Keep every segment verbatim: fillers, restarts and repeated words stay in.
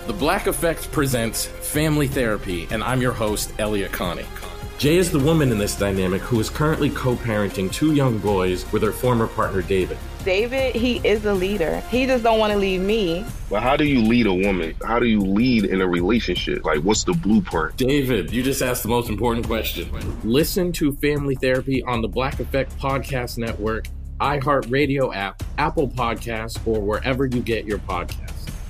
The Black Effect presents Family Therapy, and I'm your host, Elliot Connie. Jay is the woman in this dynamic who is currently co-parenting two young boys with her former partner, David. David, he is a leader. He just don't want to leave me. But how do you lead a woman? How do you lead in a relationship? Like, what's the blueprint? David, you just asked the most important question. Listen to Family Therapy on the Black Effect Podcast Network, iHeartRadio app, Apple Podcasts, or wherever you get your podcasts.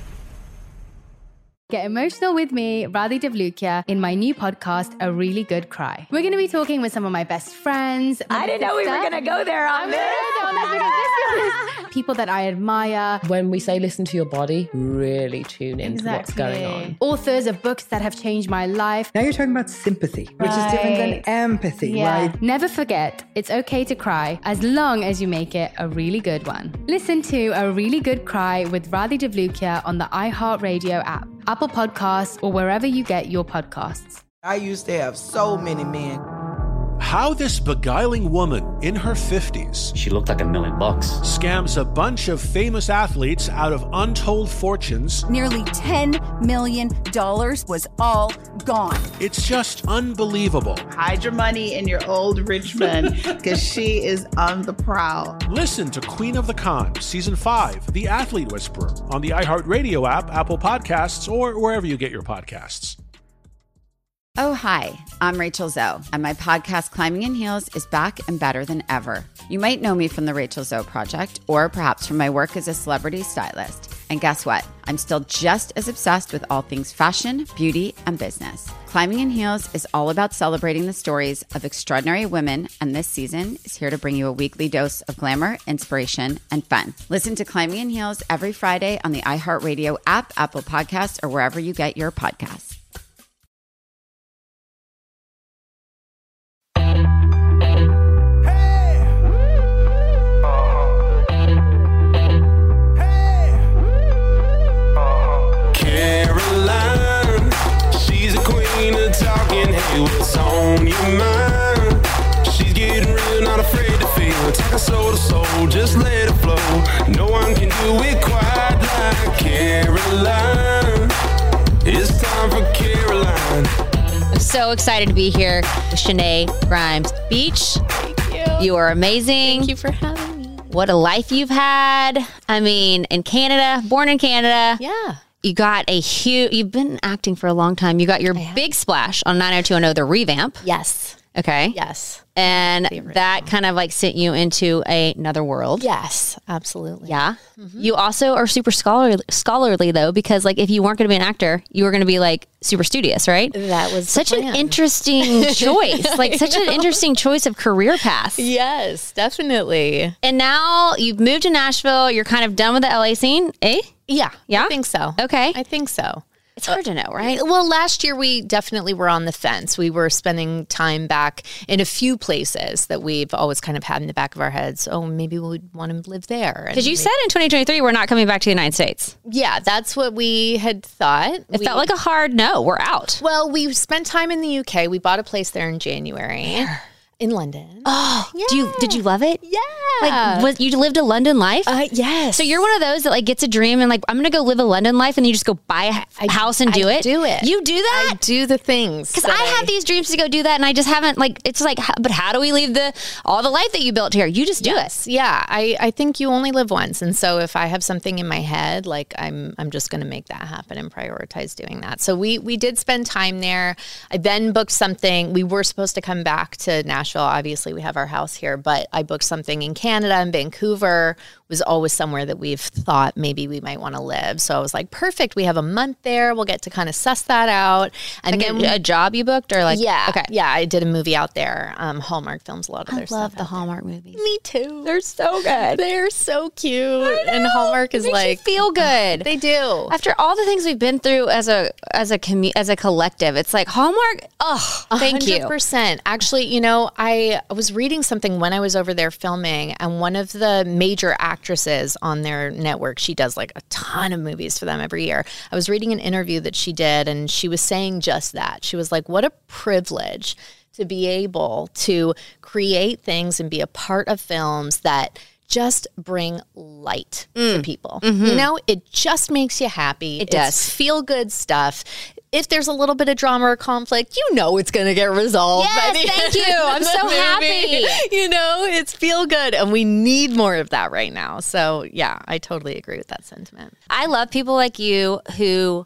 Get emotional with me, Radhi Devlukia, in my new podcast, A Really Good Cry. We're going to be talking with some of my best friends. I didn't know we were going to go there on this. People that I admire. When we say listen to your body, really tune into Exactly. what's going on. Authors of books that have changed my life. Now you're talking about sympathy, which Right. is different than empathy, Yeah. right? Never forget, it's okay to cry as long as you make it a really good one. Listen to A Really Good Cry with Radhi Devlukia on the iHeartRadio app, Apple Podcasts, or wherever you get your podcasts. I used to have so many men. How this beguiling woman in her fifties, she looked like a million bucks, scams a bunch of famous athletes out of untold fortunes. Nearly ten million dollars was all gone. It's just unbelievable. Hide your money in your old rich man, because she is on the prowl. Listen to Queen of the Con, Season five, The Athlete Whisperer, on the iHeartRadio app, Apple Podcasts, or wherever you get your podcasts. Oh, hi, I'm Rachel Zoe, and my podcast, Climbing in Heels, is back and better than ever. You might know me from the Rachel Zoe Project, or perhaps from my work as a celebrity stylist. And guess what? I'm still just as obsessed with all things fashion, beauty, and business. Climbing in Heels is all about celebrating the stories of extraordinary women, and this season is here to bring you a weekly dose of glamour, inspiration, and fun. Listen to Climbing in Heels every Friday on the iHeartRadio app, Apple Podcasts, or wherever you get your podcasts. Talking, hey, what's on your mind? She's getting real, not afraid to feel. Take a soul to soul, just let it flow. No one can do it quite like Caroline. It's time for Caroline. I'm so excited to be here with Shanae Grimes Beach. Thank you. You are amazing. Thank you for having me. What a life you've had. I mean, in Canada, born in Canada. Yeah. You got a huge, you've been acting for a long time. You got your big splash on nine oh two one oh, the revamp. Yes. Okay. Yes. And that kind of like sent you into a, another world. Yes, absolutely. Yeah. Mm-hmm. You also are super scholarly, scholarly though, because like if you weren't going to be an actor, you were going to be like super studious, right? That was such an interesting choice, like such an interesting choice of career path. Yes, definitely. And now you've moved to Nashville. You're kind of done with the L A scene, eh? Yeah. Yeah. I think so. Okay. I think so. It's hard to know, right? Well, last year we definitely were on the fence. We were spending time back in a few places that we've always kind of had in the back of our heads. Oh, maybe we'd want to live there. Because you maybe- said in twenty twenty-three we're not coming back to the United States. Yeah, that's what we had thought. It we, felt like a hard no. We're out. Well, we spent time in the U K. We bought a place there in January. Where? In London. Oh, yeah. do you did you love it? Yeah. Like, was, you lived a London life? Uh, yes. So you're one of those that like gets a dream and like, I'm going to go live a London life, and then you just go buy a I, house and do I it? do it. You do that? I do the things. Because I, I have these dreams to go do that, and I just haven't, like, it's like, how, but how do we leave the all the life that you built here? You just do yes. it. Yeah. I, I think you only live once. And so if I have something in my head, like I'm I'm just going to make that happen and prioritize doing that. So we, we did spend time there. I then booked something. We were supposed to come back to Nashville. Obviously, we have our house here, but I booked something in Canada, and Vancouver was always somewhere that we've thought maybe we might want to live. So I was like, perfect. We have a month there. We'll get to kind of suss that out. And like then a, a job you booked, or like, yeah, okay, yeah, I did a movie out there. Um, Hallmark films a lot of I their stuff. I love the Hallmark there. movies. Me too. They're so good. They're so cute. And Hallmark is it makes like you feel good. They do. After all the things we've been through as a as a commu- as a collective, it's like Hallmark. Oh, thank one hundred percent. you. Actually, you know, I was reading something when I was over there filming, and one of the major actresses on their network, she does like a ton of movies for them every year. I was reading an interview that she did, and she was saying just that. She was like, what a privilege to be able to create things and be a part of films that just bring light Mm. to people. Mhm. You know, it just makes you happy. It It's does. feel good stuff. If there's a little bit of drama or conflict, you know it's going to get resolved. Yes, by the thank end you. of I'm the so movie. happy. You know, it's feel good, and we need more of that right now. So, yeah, I totally agree with that sentiment. I love people like you who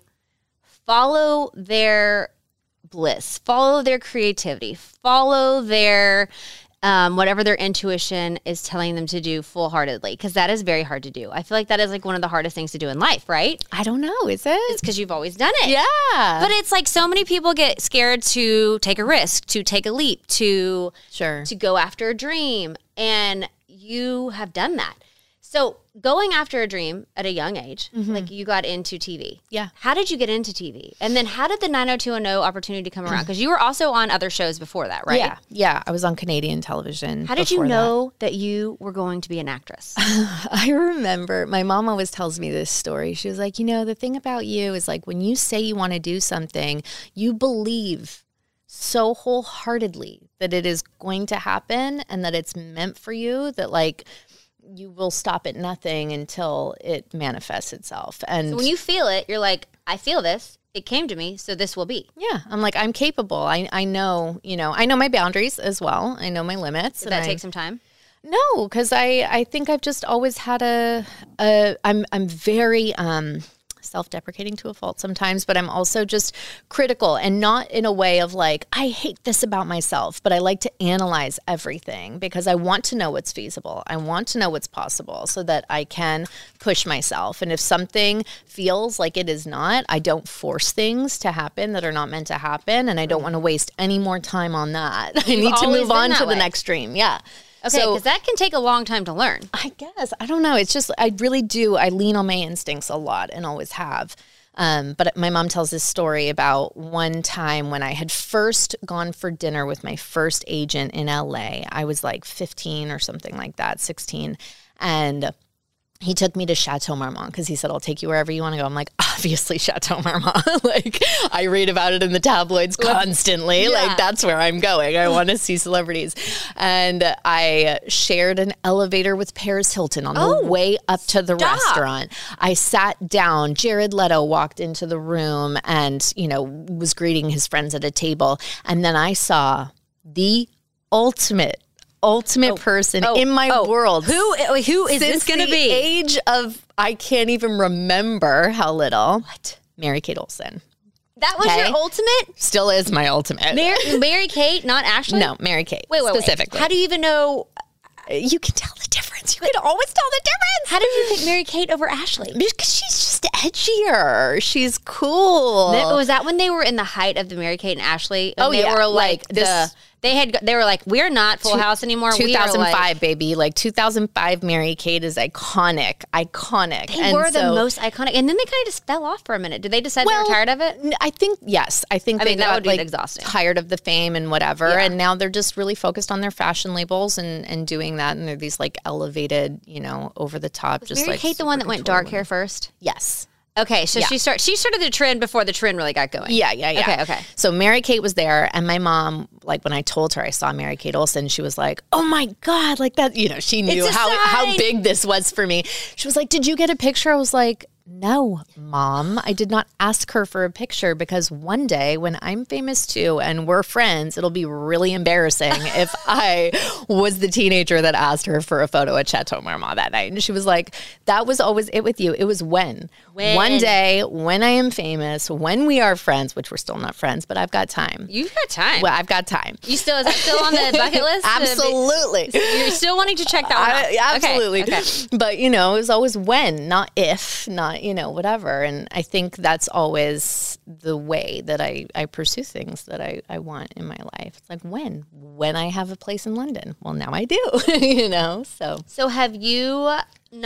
follow their bliss, follow their creativity, follow their um, whatever their intuition is telling them to do full-heartedly, because that is very hard to do. I feel like that is like one of the hardest things to do in life, right? I don't know. Is it? It's because you've always done it. Yeah. But it's like so many people get scared to take a risk, to take a leap, to sure, to go after a dream, and you have done that. So going after a dream at a young age, Mhm. like you got into T V. Yeah. How did you get into T V? And then how did the nine oh two one oh opportunity come around? Because you were also on other shows before that, right? Yeah. Yeah. I was on Canadian television. How did you before that. know that. you were going to be an actress? I remember my mom always tells me this story. She was like, you know, the thing about you is like when you say you want to do something, you believe so wholeheartedly that it is going to happen and that it's meant for you that like you will stop at nothing until it manifests itself. And So when you feel it, you're like, I feel this. It came to me, so this will be. yeah, I'm like, I'm capable. I, I know, you know, I know my boundaries as well. I know my limits. Did and that I- take some time? No, because I, I think I've just always had a, a I'm I'm very um, self-deprecating to a fault sometimes, but I'm also just critical, and not in a way of like, I hate this about myself, but I like to analyze everything because I want to know what's feasible. I want to know what's possible so that I can push myself. And if something feels like it is not, I don't force things to happen that are not meant to happen, and I don't want to waste any more time on that. I You've need to always move been on that to the way. next dream. Yeah. Okay, So- because that can take a long time to learn. I guess. I don't know. It's just, I really do. I lean on my instincts a lot and always have. Um, but my mom tells this story about one time when I had first gone for dinner with my first agent in L A. I was like fifteen or something like that, sixteen. And he took me to Chateau Marmont because he said, I'll take you wherever you want to go. I'm like, obviously Chateau Marmont. Like, I read about it in the tabloids constantly. Yeah. Like, that's where I'm going. I want to see celebrities. And I shared an elevator with Paris Hilton on Oh, the way up to the stop. restaurant. I sat down. Jared Leto walked into the room and, you know, was greeting his friends at a table. And then I saw the ultimate ultimate person oh, in my oh. world. Who who is Since this going to the be? age of, I can't even remember how little. What? Mary-Kate Olsen. That was Okay. your ultimate? Still is my ultimate. Mary, Mary Kate, not Ashley? No, Mary-Kate. Wait, wait, specifically. wait. How do you even know? You can tell the difference. You can always tell the difference. How did you pick Mary Kate over Ashley? Because she's just edgier. She's cool. That- was that when they were in the height of the Mary Kate and Ashley? And Oh, they yeah. were like, Like this- the they had they were like, we're not Full House anymore. We are two thousand five, like, baby. Like two thousand five, Mary Kate is iconic. Iconic. they And were the so- most iconic, and then they kind of just fell off for a minute. Did they decide they Well, were tired of it? N- I think yes. I think I they mean, that got would be like exhausting. tired of the fame and whatever, Yeah. and now they're just really focused on their fashion labels and and doing that. And they're these like elevated, you know, over the top. Was just Mary like Kate the one that super went couture dark women. hair first? Yes. Okay, so Yeah. she started. She started the trend before the trend really got going. Yeah, yeah, yeah. Okay, okay. So Mary Kate was there, and my mom, like when I told her I saw Mary Kate Olsen, she was like, "Oh my god!" Like that, you know, she knew It's a how how sign. big this was for me. She was like, "Did you get a picture?" I was like, "No, Mom, I did not ask her for a picture because one day when I'm famous too and we're friends, it'll be really embarrassing if I was the teenager that asked her for a photo at Chateau Marmont that night." And she was like, "That was always it with you. It was when, When. one day when I am famous, when we are friends, which we're still not friends, but I've got time. You've got time. Well, I've got time." You still is that still on the bucket list? Absolutely. You're still wanting to check that one I- off. Okay, absolutely. okay. But, you know, it was always when, not if, not, you know, whatever. And I think that's always the way that I, I pursue things that I, I want in my life. It's like when? When I have a place in London. Well, now I do, you know, so. So have you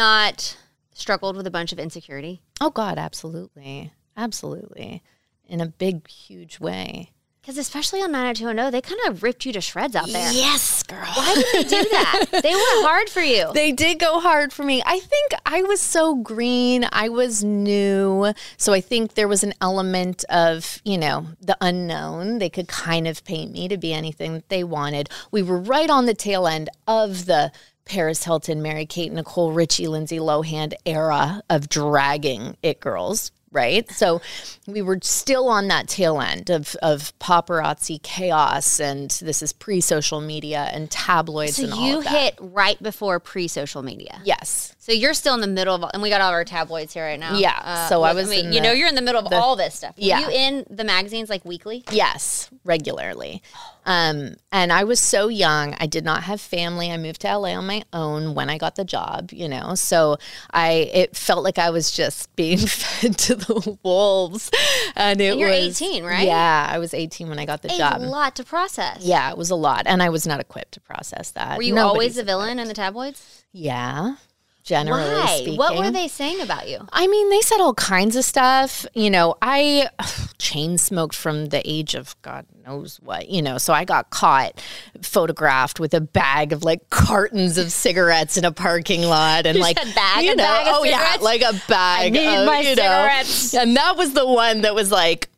not struggled with a bunch of insecurity? Oh, God, absolutely. Absolutely. In a big, huge way. Because especially on nine oh two one oh, they kind of ripped you to shreds out there. Yes, girl. Why did they do that? They went hard for you. They did go hard for me. I think I was so green. I was new. So I think there was an element of, you know, the unknown. They could kind of paint me to be anything that they wanted. We were right on the tail end of the Paris Hilton, Mary-Kate, Nicole Richie, Lindsay Lohan era of dragging it girls, right? So we were still on that tail end of, of paparazzi chaos, and this is pre-social media and tabloids so and all you of that. hit right before pre-social media. Yes. So you're still in the middle of, and we got all our tabloids here right now. Yeah. Uh, so look, I was I mean, in you the, know, you're in the middle of the, all this stuff. Were yeah. you in the magazines like weekly? Yes, regularly. Um, and I was so young. I did not have family. I moved to L A on my own when I got the job, you know. So I it felt like I was just being fed to the wolves. And it and you're was eighteen, right? Yeah, I was eighteen when I got the a job. A lot to process. Yeah, it was a lot. And I was not equipped to process that. Were you Nobody's always the villain equipped. in the tabloids? Yeah. Generally Why? speaking. What were they saying about you? I mean, they said all kinds of stuff. You know, I ugh, chain smoked from the age of God knows what, you know, so I got caught photographed with a bag of like cartons of cigarettes in a parking lot. And You like, said bag, you a know, bag of oh cigarettes? yeah, like a bag I need of, my you know, cigarettes. and that was the one that was like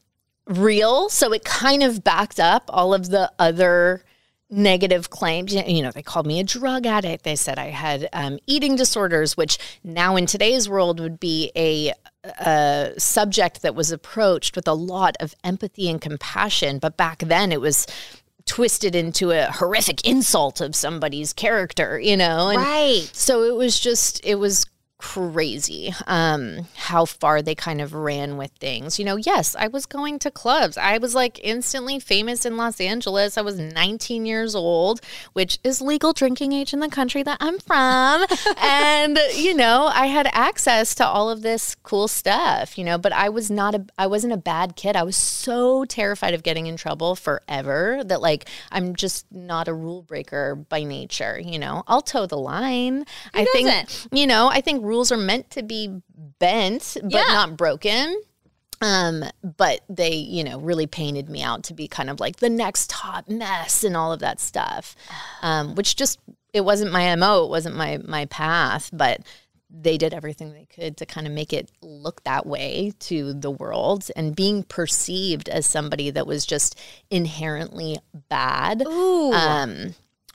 real. So it kind of backed up all of the other negative claims. You know, they called me a drug addict. They said I had um, eating disorders, which now in today's world would be a, a subject that was approached with a lot of empathy and compassion. But back then it was twisted into a horrific insult of somebody's character, you know? And right. So it was just, it was crazy um, how far they kind of ran with things. You know, yes, I was going to clubs. I was like instantly famous in Los Angeles. I was nineteen years old, which is legal drinking age in the country that I'm from. And, you know, I had access to all of this cool stuff, you know, but I was not a, I wasn't a bad kid. I was so terrified of getting in trouble forever that like, I'm just not a rule breaker by nature, you know, I'll toe the line. Who I think, doesn't? you know, I think rules are meant to be bent, but Yeah. not broken. Um, but they, you know, really painted me out to be kind of like the next hot mess and all of that stuff, um, which just, it wasn't my M O. It wasn't my, my path, but they did everything they could to kind of make it look that way to the world, and being perceived as somebody that was just inherently bad, Ooh. um,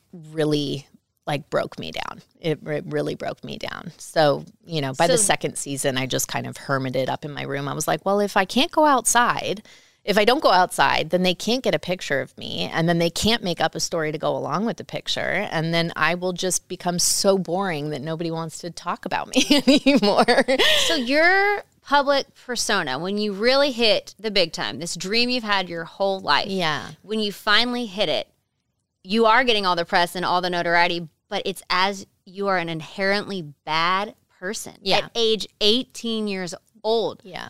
really like broke me down. It, it really broke me down. So, you know, by So- the second season, I just kind of hermited up in my room. I was like, well, if I can't go outside, if I don't go outside, then they can't get a picture of me, and then they can't make up a story to go along with the picture, and then I will just become so boring that nobody wants to talk about me anymore. So your public persona, when you really hit the big time, this dream you've had your whole life, Yeah. when you finally hit it, you are getting all the press and all the notoriety, but it's as you are an inherently bad person Yeah. at age eighteen years old. Yeah.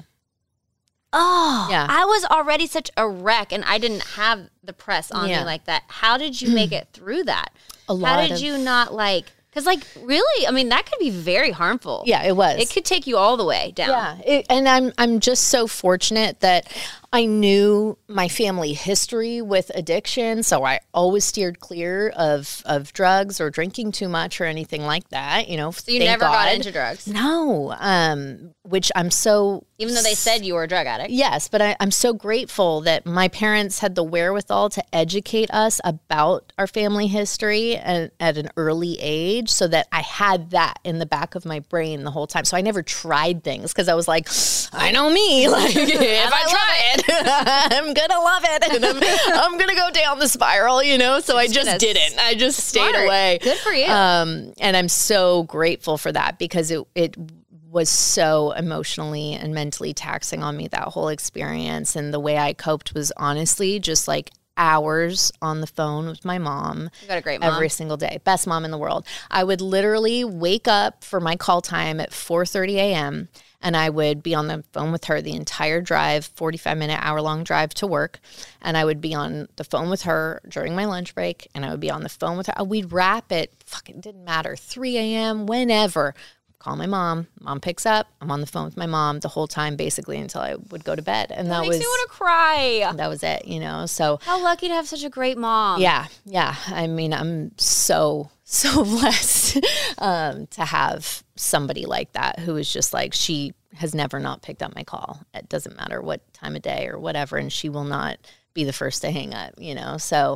Oh, Yeah. I was already such a wreck, and I didn't have the press on Yeah. me like that. How did you make it through that? A How lot did of- you not like, because like really, I mean, that could be very harmful. Yeah, it was. It could take you all the way down. Yeah, it, and I'm I'm just so fortunate that I knew my family history with addiction, so I always steered clear of of drugs or drinking too much or anything like that. You know, So you thank never got God. into drugs? No, um, which I'm so Even though they said you were a drug addict? Yes, but I, I'm so grateful that my parents had the wherewithal to educate us about our family history at, at an early age, so that I had that in the back of my brain the whole time. So I never tried things because I was like, I know me. Like, if I try it, I'm going to love it. And I'm, I'm going to go down the spiral, you know? So I just gonna didn't. I just stayed Smart. away. Good for you. Um, and I'm so grateful for that, because it, it was so emotionally and mentally taxing on me, that whole experience. And the way I coped was honestly just like hours on the phone with my mom. You got a great mom. Every single day. Best mom in the world. I would literally wake up for my call time at four thirty a.m. and I would be on the phone with her the entire drive, forty-five minute, hour long drive to work. And I would be on the phone with her during my lunch break, and I would be on the phone with her. We'd wrap it, fucking didn't matter, three a.m., whenever. Call my mom. Mom picks up. I'm on the phone with my mom the whole time, basically until I would go to bed. And That that makes was me want to cry. that was it, you know. So How lucky to have such a great mom. yeah, yeah. I mean, I'm so, so blessed um, to have somebody like that who is just like, she has never not picked up my call. It doesn't matter what time of day or whatever, and she will not be the first to hang up, you know. So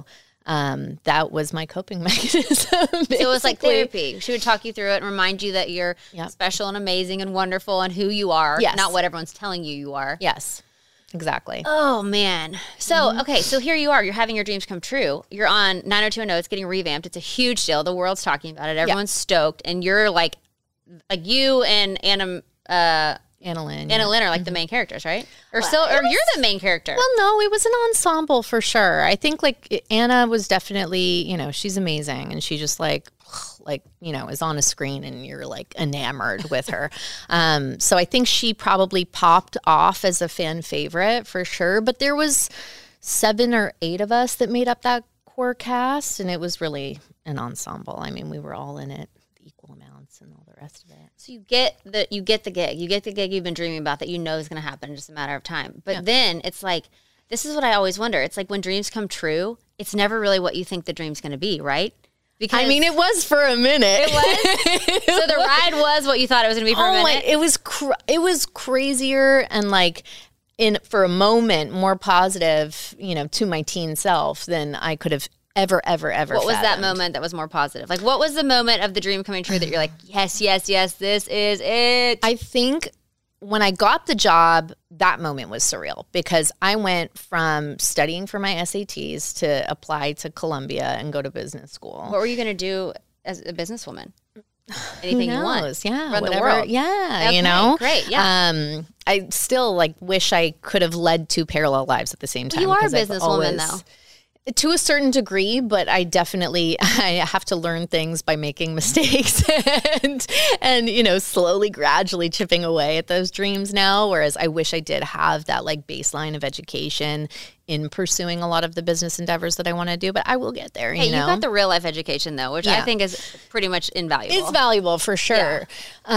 um, that was my coping mechanism. So it was like basically. therapy. She would talk you through it and remind you that you're Yep. special and amazing and wonderful and who you are, Yes. not what everyone's telling you you are. Yes, exactly. Oh, man. So, Mm-hmm. okay, so here you are. You're having your dreams come true. You're on nine oh two one oh. It's getting revamped. It's a huge deal. The world's talking about it. Everyone's stoked. And you're like, like you and Anna, uh, Anna Lynn. Anna yeah. Lynn are like the main characters, right? Or Well, so, or it was- you're the main character. Well, no, it was an ensemble for sure. I think like Anna was definitely, you know, she's amazing, and she just like, like you know, is on a screen and you're like enamored with her. Um, so I think she probably popped off as a fan favorite for sure. But there was seven or eight of us that made up that core cast, and it was really an ensemble. I mean, we were all in it, equal amounts, and all the rest of it. So you get the you get the gig. You get the gig you've been dreaming about that you know is going to happen in just a matter of time. But Yeah. then it's like, this is what I always wonder. It's like when dreams come true, it's never really what you think the dream's going to be, right? Because I mean, it was for a minute. It was. So the ride was what you thought it was going to be for oh a my, minute. it was cr- it was crazier and like in for a moment more positive, you know, to my teen self than I could have ever, ever, ever. What was that fathomed. moment that was more positive? Like, what was the moment of the dream coming true that you're like, yes, yes, yes, this is it? I think when I got the job, that moment was surreal because I went from studying for my S A Ts to apply to Columbia and go to business school. What were you going to do as a businesswoman? Anything Who you want? knows? Yeah, Run the whatever. world. Yeah, Okay, you know, great, yeah. Um, I still like wish I could have led two parallel lives at the same time. You are a 'cause I've businesswoman, always- though. To a certain degree, but I definitely I have to learn things by making mistakes and and you know slowly, gradually chipping away at those dreams now. Whereas I wish I did have that like baseline of education in pursuing a lot of the business endeavors that I want to do. But I will get there. Hey, you know, you got the real life education though, which I Yeah. think is pretty much invaluable. it's valuable for sure.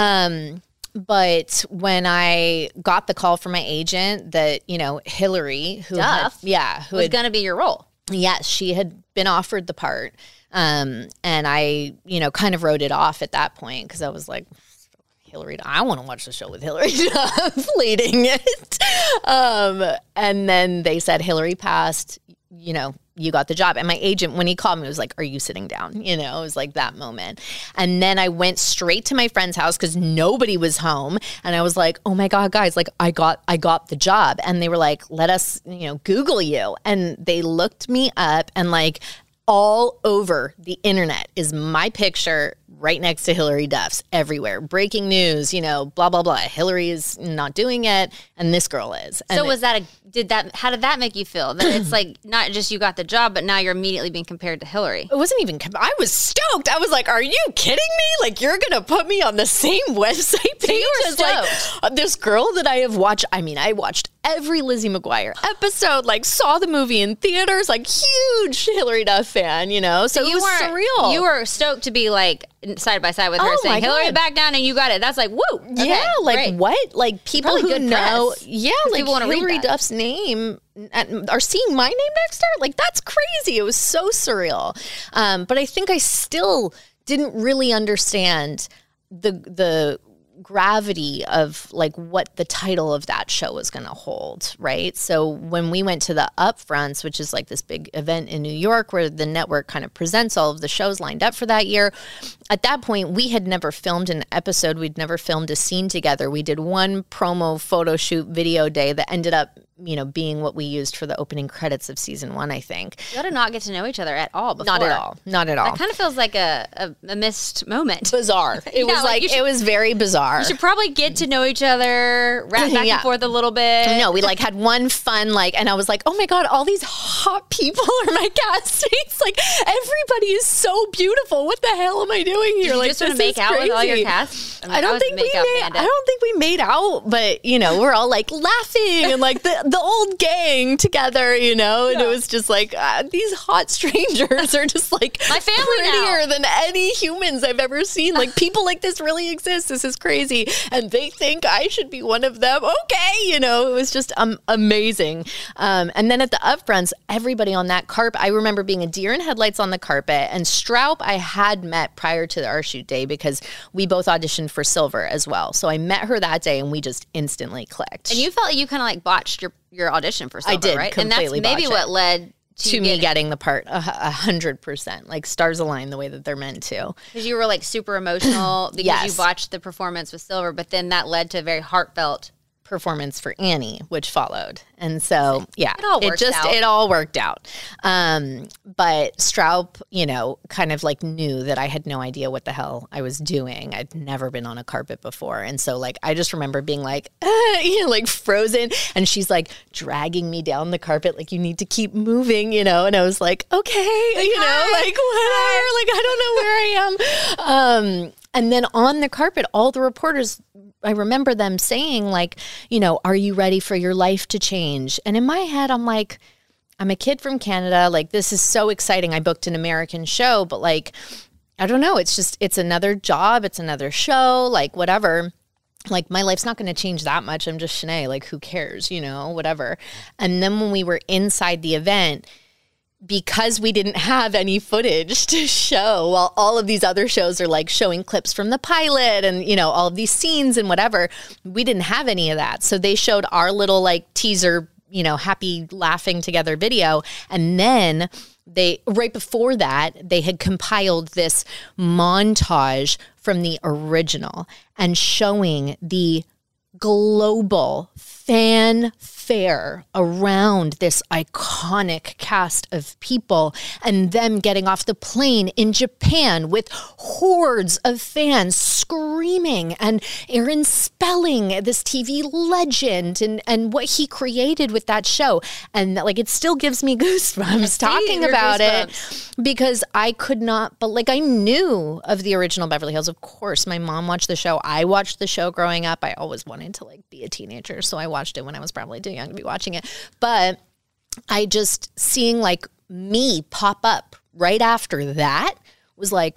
Um, but when I got the call from my agent that you know Hillary, who had, Duff yeah, who was had going to be your role. Yes, she had been offered the part. Um, and I, you know, kind of wrote it off at that point because I was like, Hillary, I want to watch the show with Hillary Duff leading it. Um, and then they said, Hillary passed, you know, you got the job. And my agent, when he called me, was like, are you sitting down? You know, it was like that moment. And then I went straight to my friend's house because nobody was home. And I was like, oh my God, guys, like I got, I got the job. And they were like, let us, you know, Google you. And they looked me up and like all over the internet is my picture right next to Hillary Duff's everywhere. Breaking news, you know, blah, blah, blah. Hillary is not doing it. And this girl is. And So was that a, did that, how did that make you feel? That it's like, not just you got the job, but now you're immediately being compared to Hillary. It wasn't even, I was stoked. I was like, are you kidding me? Like, you're going to put me on the same website page you were as like uh, this girl that I have watched. I mean, I watched every Lizzie McGuire episode, like saw the movie in theaters, like huge Hillary Duff fan, you know? So, you it was weren't- surreal. You were stoked to be like side by side with her Oh, saying, my Hillary, God. back down and you got it. That's like, woo. Okay, yeah, like great. what? Like people Probably who good know, press, yeah, 'cause like people wanna read Hillary that. Duff's name and are seeing my name next to her. Like that's crazy. It was so surreal. Um, but I think I still didn't really understand the the gravity of like what the title of that show was going to hold, right? So when we went to the Upfronts, which is like this big event in New York where the network kind of presents all of the shows lined up for that year, at that point we had never filmed an episode, we'd never filmed a scene together. We did one promo photo shoot video day that ended up, you know, being what we used for the opening credits of season one, I think. You ought to not get to know each other at all before. Not at all. Not at all. That kind of feels like a, a, a missed moment. Bizarre. It Yeah, was like, like, you should- it was very bizarre. You should probably get to know each other, rap back Yeah. and forth a little bit. No, we like had one fun like, and I was like, oh my God, all these hot people are my castmates. Like everybody is so beautiful. What the hell am I doing here? Did you like, just want to this make is out with all your crazy. cast? mean, I don't was think we Make Out made. Bandit. I don't think we made out, but you know, we're all like laughing and like the the old gang together, you know. And Yeah. it was just like uh, these hot strangers are just like My family prettier now. than any humans I've ever seen. Like people like this really exist. This is crazy, and they think I should be one of them. Okay, you know, it was just um, amazing. Um, and then at the Upfronts, everybody on that carpet. I remember being a deer in headlights on the carpet, and Stroup I had met prior to our shoot day because we both auditioned for Silver as well. So I met her that day, and we just instantly clicked. And you felt like you kind of like botched your, your audition for Silver, I did right? And that's completely maybe botch what it. led to, to me get getting the part a a hundred percent. Like stars align the way that they're meant to. Because you were like super emotional because Yes. you watched the performance with Silver, but then that led to a very heartfelt performance for Annie, which followed. And so, yeah, It all worked just, out. it all worked out. Um, but Straub, you know, kind of like knew that I had no idea what the hell I was doing. I'd never been on a carpet before. And so like, I just remember being like, ah, you know, like frozen. And she's like dragging me down the carpet. Like, you need to keep moving, you know? And I was like, okay, Like, you know, hi. like whatever, like, I don't know where I am. Um, and then on the carpet, all the reporters, I remember them saying like, you know, are you ready for your life to change? And in my head, I'm like, I'm a kid from Canada. Like, this is so exciting. I booked an American show, but like, I don't know. It's just, it's another job. It's another show, like whatever. Like, my life's not going to change that much. I'm just Shanae. Like, who cares, you know, whatever. And then when we were inside the event, because we didn't have any footage to show while all of these other shows are like showing clips from the pilot and, you know, all of these scenes and whatever, we didn't have any of that. So they showed our little like teaser, you know, happy laughing together video. And then they, right before that, they had compiled this montage from the original and showing the global fanfare around this iconic cast of people and them getting off the plane in Japan with hordes of fans screaming, and Aaron Spelling, this T V legend, and, and what he created with that show. And like, it still gives me goosebumps talking about it because I could not, but like I knew of the original Beverly Hills. Of course, my mom watched the show. I watched the show growing up. I always wanted to like be a teenager, so I watched it when I was probably too young to be watching it. But I just seeing like me pop up right after that was like,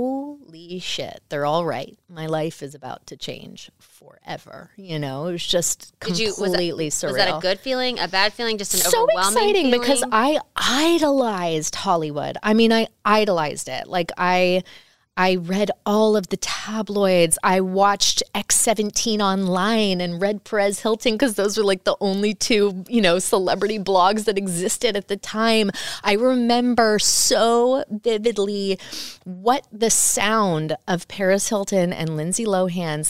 holy shit, they're all right. My life is about to change forever. You know, it was just Did you, completely was that, surreal. Was that a good feeling, a bad feeling, just an so overwhelming exciting feeling? because I idolized Hollywood. I mean, I idolized it. Like I I read all of the tabloids. I watched X seventeen online and read Perez Hilton because those were like the only two, you know, celebrity blogs that existed at the time. I remember so vividly what the sound of Paris Hilton and Lindsay Lohan's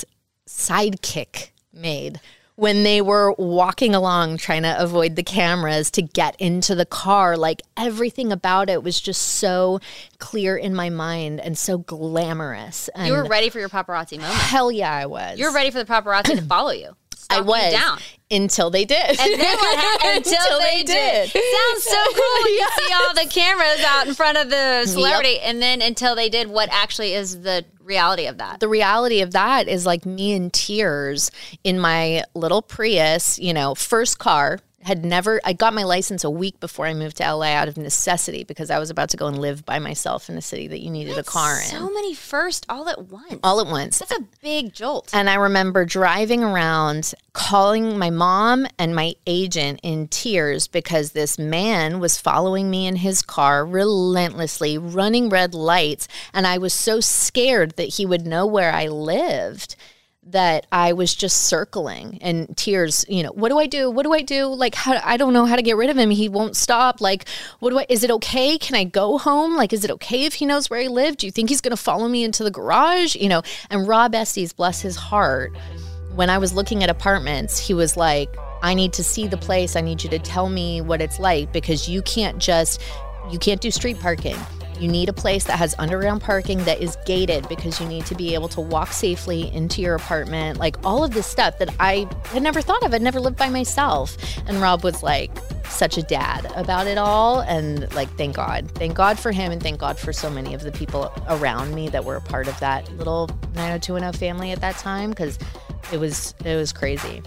sidekick made when they were walking along trying to avoid the cameras to get into the car. Like, everything about it was just so clear in my mind and so glamorous. And you were ready for your paparazzi moment. Hell yeah, I was. You were ready for the paparazzi to follow you. I was. You down. Until they did. And then what happened? Until, Until they, they did. did. Sounds so cool when you see all the cameras out in front of the celebrity. Yep. And then until they did, what actually is the reality of that? The reality of that is like me in tears in my little Prius, you know, first car. Had never, I got my license a week before I moved to L A out of necessity because I was about to go and live by myself in a city that you needed That's a car in. So many first all at once. All at once. That's a big jolt. And I remember driving around, calling my mom and my agent in tears because this man was following me in his car relentlessly, running red lights. And I was so scared that he would know where I lived that I was just circling and tears, you know, what do I do? What do I do? Like, how, I don't know how to get rid of him. He won't stop. Like, what do I, is it okay? Can I go home? Like, is it okay if he knows where I live? Do you think he's going to follow me into the garage? You know, and Rob Estes, bless his heart, when I was looking at apartments, he was like, I need to see the place. I need you to tell me what it's like because you can't just, you can't do street parking. You need a place that has underground parking that is gated because you need to be able to walk safely into your apartment. Like all of this stuff that I had never thought of. I'd never lived by myself. And Rob was like such a dad about it all. And like, thank God. Thank God for him and thank God for so many of the people around me that were a part of that little nine oh two one oh family at that time because it was, it was crazy.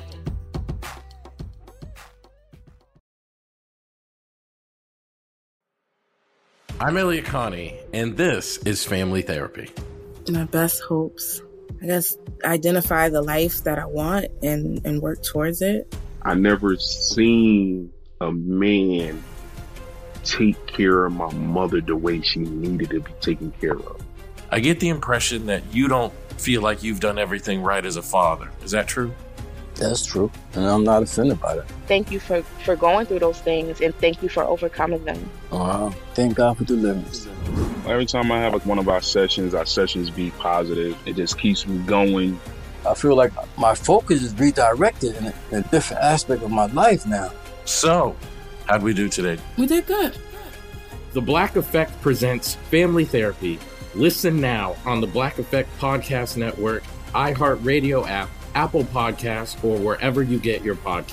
I'm Elliot Connie, and this is Family Therapy. My best hopes, I guess, identify the life that I want and, and work towards it. I never seen a man take care of my mother the way she needed to be taken care of. I get the impression that you don't feel like you've done everything right as a father. Is that true? That's true, and I'm not offended by that. Thank you for, for going through those things, and thank you for overcoming them. Wow. Thank God for deliverance. Every time I have like one of our sessions, our sessions be positive. It just keeps me going. I feel like my focus is redirected in a, in a different aspect of my life now. So, how'd we do today? We did good. The Black Effect presents Family Therapy. Listen now on the Black Effect Podcast Network, iHeartRadio app, Apple Podcasts, or wherever you get your podcasts.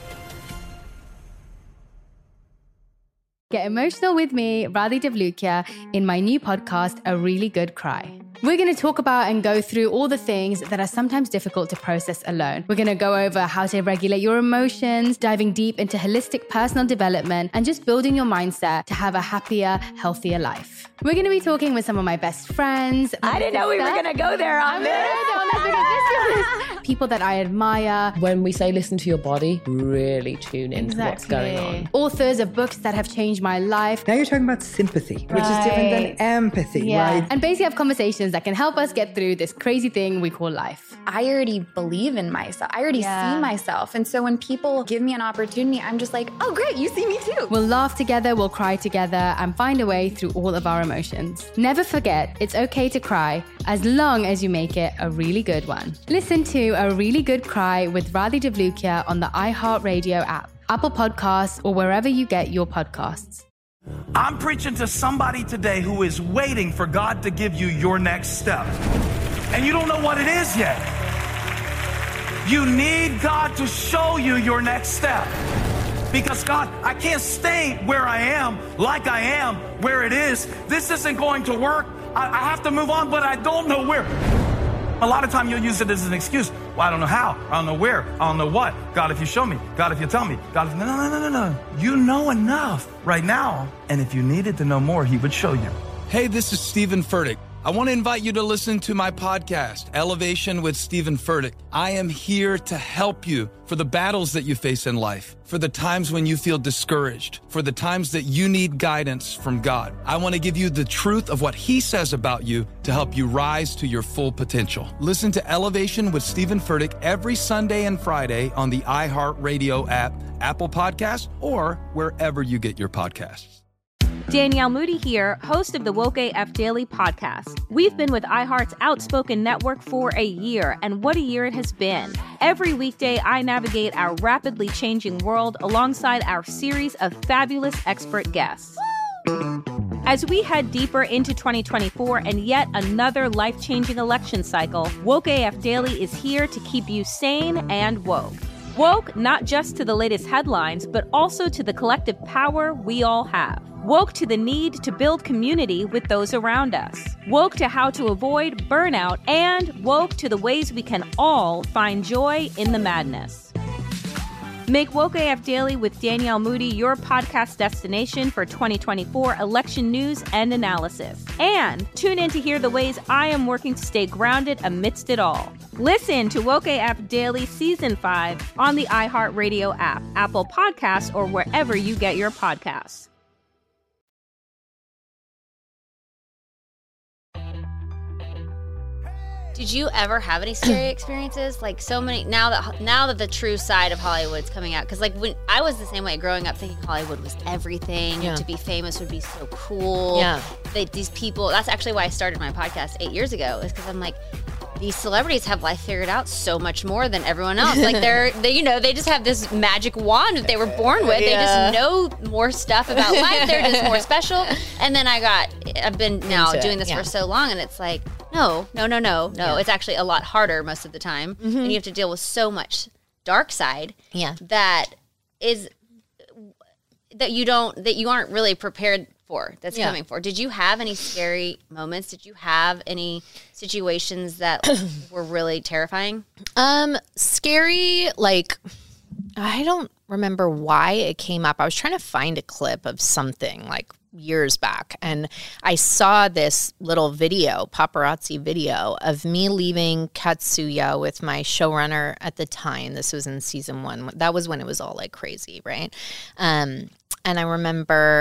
Get emotional with me, Radhi Devlukia, in my new podcast, A Really Good Cry. We're going to talk about and go through all the things that are sometimes difficult to process alone. We're going to go over how to regulate your emotions, diving deep into holistic personal development, and just building your mindset to have a happier, healthier life. We're going to be talking with some of my best friends. I didn't know we were going to go there on this. People that I admire. When we say listen to your body, really tune into Exactly. what's going on. Authors of books that have changed my life. Now you're talking about sympathy, which is different than empathy, Yeah. right? And basically have conversations that can help us get through this crazy thing we call life. I already believe in myself. I already Yeah. see myself. And so when people give me an opportunity, I'm just like, oh, great, you see me too. We'll laugh together, we'll cry together, and find a way through all of our emotions. Never forget, it's okay to cry, as long as you make it a really good one. Listen to A Really Good Cry with Radhi Devlukia on the iHeartRadio app, Apple Podcasts, or wherever you get your podcasts. I'm preaching to somebody today who is waiting for God to give you your next step. And you don't know what it is yet. You need God to show you your next step. Because God, I can't stay where I am, like I am, where it is. This isn't going to work. I, I have to move on, but I don't know where. A lot of time you'll use it as an excuse. Well, I don't know how. I don't know where. I don't know what. God, if you show me. God, if you tell me. God, if... No, no, no, no, no. You know enough right now. And if you needed to know more, he would show you. Hey, this is Stephen Furtick. I want to invite you to listen to my podcast, Elevation with Stephen Furtick. I am here to help you for the battles that you face in life, for the times when you feel discouraged, for the times that you need guidance from God. I want to give you the truth of what he says about you to help you rise to your full potential. Listen to Elevation with Stephen Furtick every Sunday and Friday on the iHeartRadio app, Apple Podcasts, or wherever you get your podcasts. Danielle Moody here, host of the Woke A F Daily podcast. We've been with iHeart's Outspoken Network for a year, and what a year it has been. Every weekday, I navigate our rapidly changing world alongside our series of fabulous expert guests. As we head deeper into twenty twenty-four and yet another life-changing election cycle, Woke A F Daily is here to keep you sane and woke. Woke not just to the latest headlines, but also to the collective power we all have. Woke to the need to build community with those around us. Woke to how to avoid burnout, and woke to the ways we can all find joy in the madness. Make Woke A F Daily with Danielle Moody your podcast destination for twenty twenty-four election news and analysis. And tune in to hear the ways I am working to stay grounded amidst it all. Listen to Woke A F Daily Season five on the iHeartRadio app, Apple Podcasts, or wherever you get your podcasts. Did you ever have any scary experiences? Like so many now that now that the true side of Hollywood's coming out, because like when I was the same way growing up, thinking Hollywood was everything. Yeah. To be famous would be so cool. Yeah. They, these people. That's actually why I started my podcast eight years ago. Is because I'm like, these celebrities have life figured out so much more than everyone else. Like they're, they, you know, they just have this magic wand that they were born with. Yeah. They just know more stuff about life. They're just more special. And then I got, I've been now Into it, doing this yeah. for so long, and it's like, no, no, no, no, no. Yeah. It's actually a lot harder most of the time, Mm-hmm. and you have to deal with so much dark side. Yeah. That is that you don't that you aren't really prepared for. That's Yeah. coming for. Did you have any scary moments? Did you have any situations that were really terrifying? Um, scary, like, I don't remember why it came up. I was trying to find a clip of something like years back, and I saw this little video, paparazzi video, of me leaving Katsuya with my showrunner at the time. This was in season one. That was when it was all like crazy, right? Um, and I remember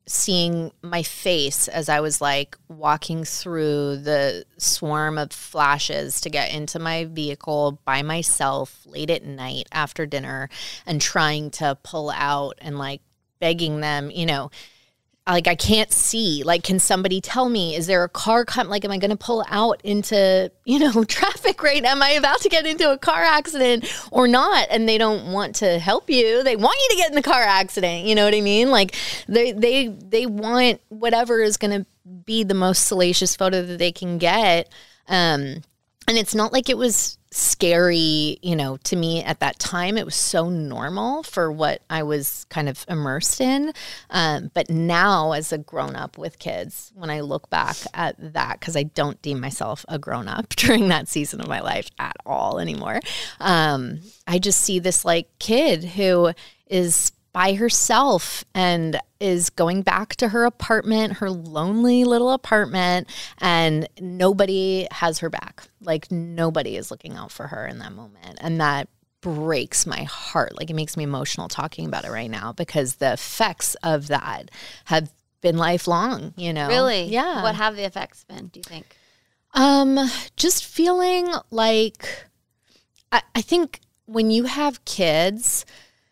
seeing my face as I was like walking through the swarm of flashes to get into my vehicle by myself late at night after dinner and trying to pull out and like begging them, you know, like I can't see, like, can somebody tell me, is there a car come, like, am I going to pull out into, you know, traffic right now? Am I about to get into a car accident or not? And they don't want to help you. They want you to get in the car accident. You know what I mean? Like they, they, they want whatever is going to be the most salacious photo that they can get. Um, and it's not like it was scary, you know, to me at that time. It was so normal for what I was kind of immersed in. Um, but now as a grown-up with kids, when I look back at that, because I don't deem myself a grown-up during that season of my life at all anymore, um, I just see this like kid who is by herself and is going back to her apartment, her lonely little apartment, and nobody has her back. Like nobody is looking out for her in that moment. And that breaks my heart. Like it makes me emotional talking about it right now because the effects of that have been lifelong, you know? Really? Yeah. What have the effects been, do you think? Um, just feeling like, I, I think when you have kids,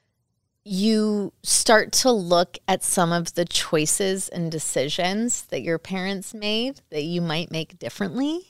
you start to look at some of the choices and decisions that your parents made that you might make differently.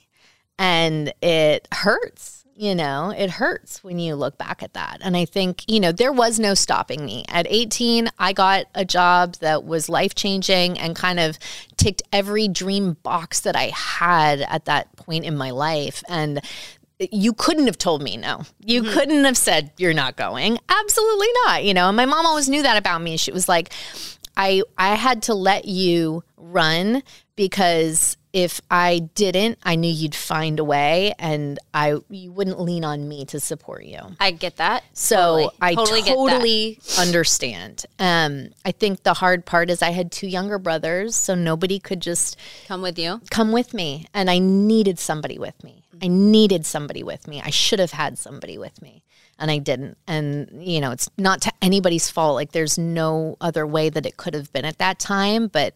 And it hurts, you know, it hurts when you look back at that. And I think, you know, there was no stopping me. At eighteen, I got a job that was life-changing and kind of ticked every dream box that I had at that point in my life. And you couldn't have told me no. You mm-hmm. couldn't have said, you're not going. Absolutely not. You know, and my mom always knew that about me. She was like, I I had to let you run because if I didn't, I knew you'd find a way and I you wouldn't lean on me to support you. I get that. So totally. I totally, totally understand. Um, I think the hard part is I had two younger brothers, so nobody could just come with you. Come with me. And I needed somebody with me. I needed somebody with me. I should have had somebody with me. And I didn't. And, you know, it's not to anybody's fault. Like there's no other way that it could have been at that time. But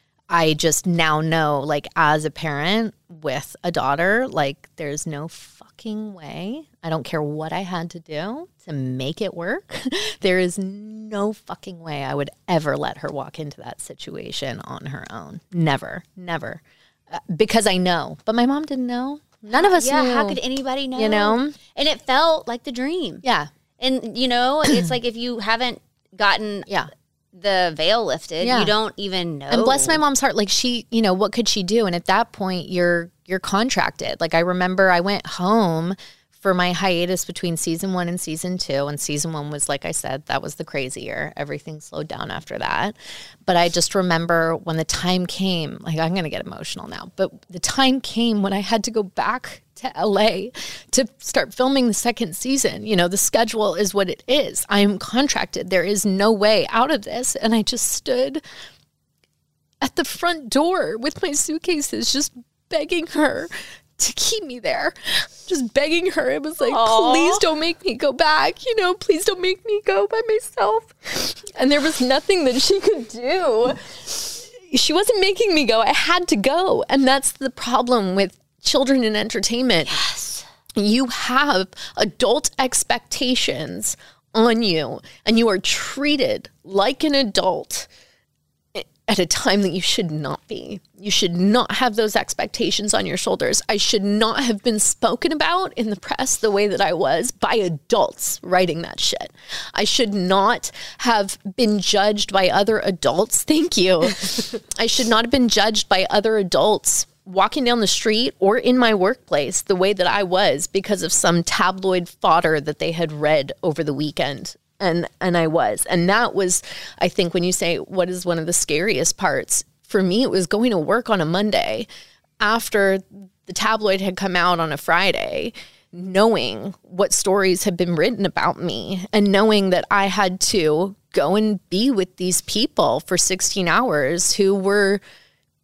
I just now know, like as a parent with a daughter, like there's no fucking way. I don't care what I had to do to make it work. There is no fucking way I would ever let her walk into that situation on her own. Never, never. Uh, because I know. But my mom didn't know. None of us yeah, knew. how could anybody know? You know? And it felt like the dream. Yeah. And, you know, it's like if you haven't gotten yeah. the veil lifted, yeah. you don't even know. And bless my mom's heart, like she, you know, what could she do? And at that point, you're you're contracted. Like I remember I went home for my hiatus between season one and season two. And season one was, like I said, that was the crazy year. Everything slowed down after that. But I just remember when the time came, like I'm going to get emotional now, but the time came when I had to go back to L A to start filming the second season. You know, the schedule is what it is. I am contracted. There is no way out of this. And I just stood at the front door with my suitcases, just begging her to keep me there, just begging her. It was like, Aww. Please don't make me go back. You know, please don't make me go by myself. And there was nothing that she could do. She wasn't making me go. I had to go. And that's the problem with children in entertainment. Yes. You have adult expectations on you, and you are treated like an adult at a time that you should not be. You should not have those expectations on your shoulders. I should not have been spoken about in the press the way that I was by adults writing that shit. I should not have been judged by other adults. Thank you. I should not have been judged by other adults walking down the street or in my workplace the way that I was because of some tabloid fodder that they had read over the weekend. And and I was. And that was, I think, when you say, what is one of the scariest parts? For me, it was going to work on a Monday after the tabloid had come out on a Friday, knowing what stories had been written about me and knowing that I had to go and be with these people for sixteen hours who were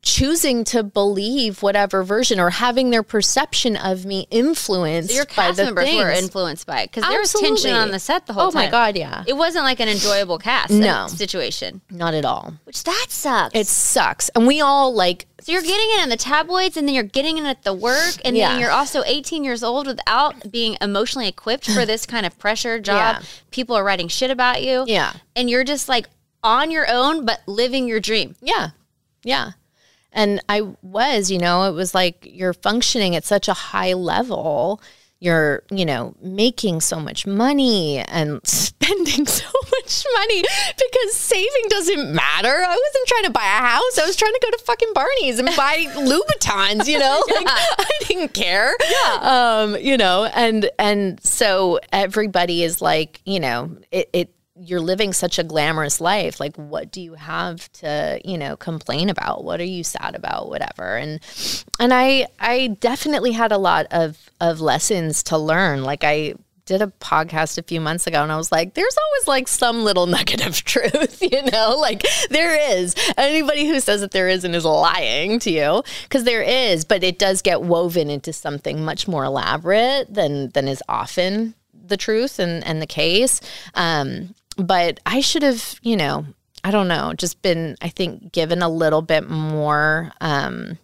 choosing to believe whatever version or having their perception of me influenced So your by cast the members things. were influenced by it because there was tension Absolutely. on the set the whole Oh time. my God, yeah. It wasn't like an enjoyable cast No. situation. Not at all. Which that sucks. It sucks. And we all like... So you're getting it in the tabloids and then you're getting it at the work and Yeah. then you're also eighteen years old without being emotionally equipped for this kind of pressure job. Yeah. People are writing shit about you. Yeah. And you're just like on your own but living your dream. Yeah. Yeah. And I was, you know, it was like you're functioning at such a high level. You're, you know, making so much money and spending so much money because saving doesn't matter. I wasn't trying to buy a house. I was trying to go to fucking Barney's and buy Louboutins, you know? Like, I didn't care. Yeah. Um, you know, and and so everybody is like, you know, it, it you're living such a glamorous life. Like, what do you have to, you know, complain about? What are you sad about? Whatever. And, and I, I definitely had a lot of, of lessons to learn. Like I did a podcast a few months ago and I was like, there's always like some little nugget of truth, you know, like there is. Anybody who says that there isn't is lying to you because there is, but it does get woven into something much more elaborate than, than is often the truth and, and the case. Um, But I should have, you know, I don't know, just been, I think, given a little bit more um,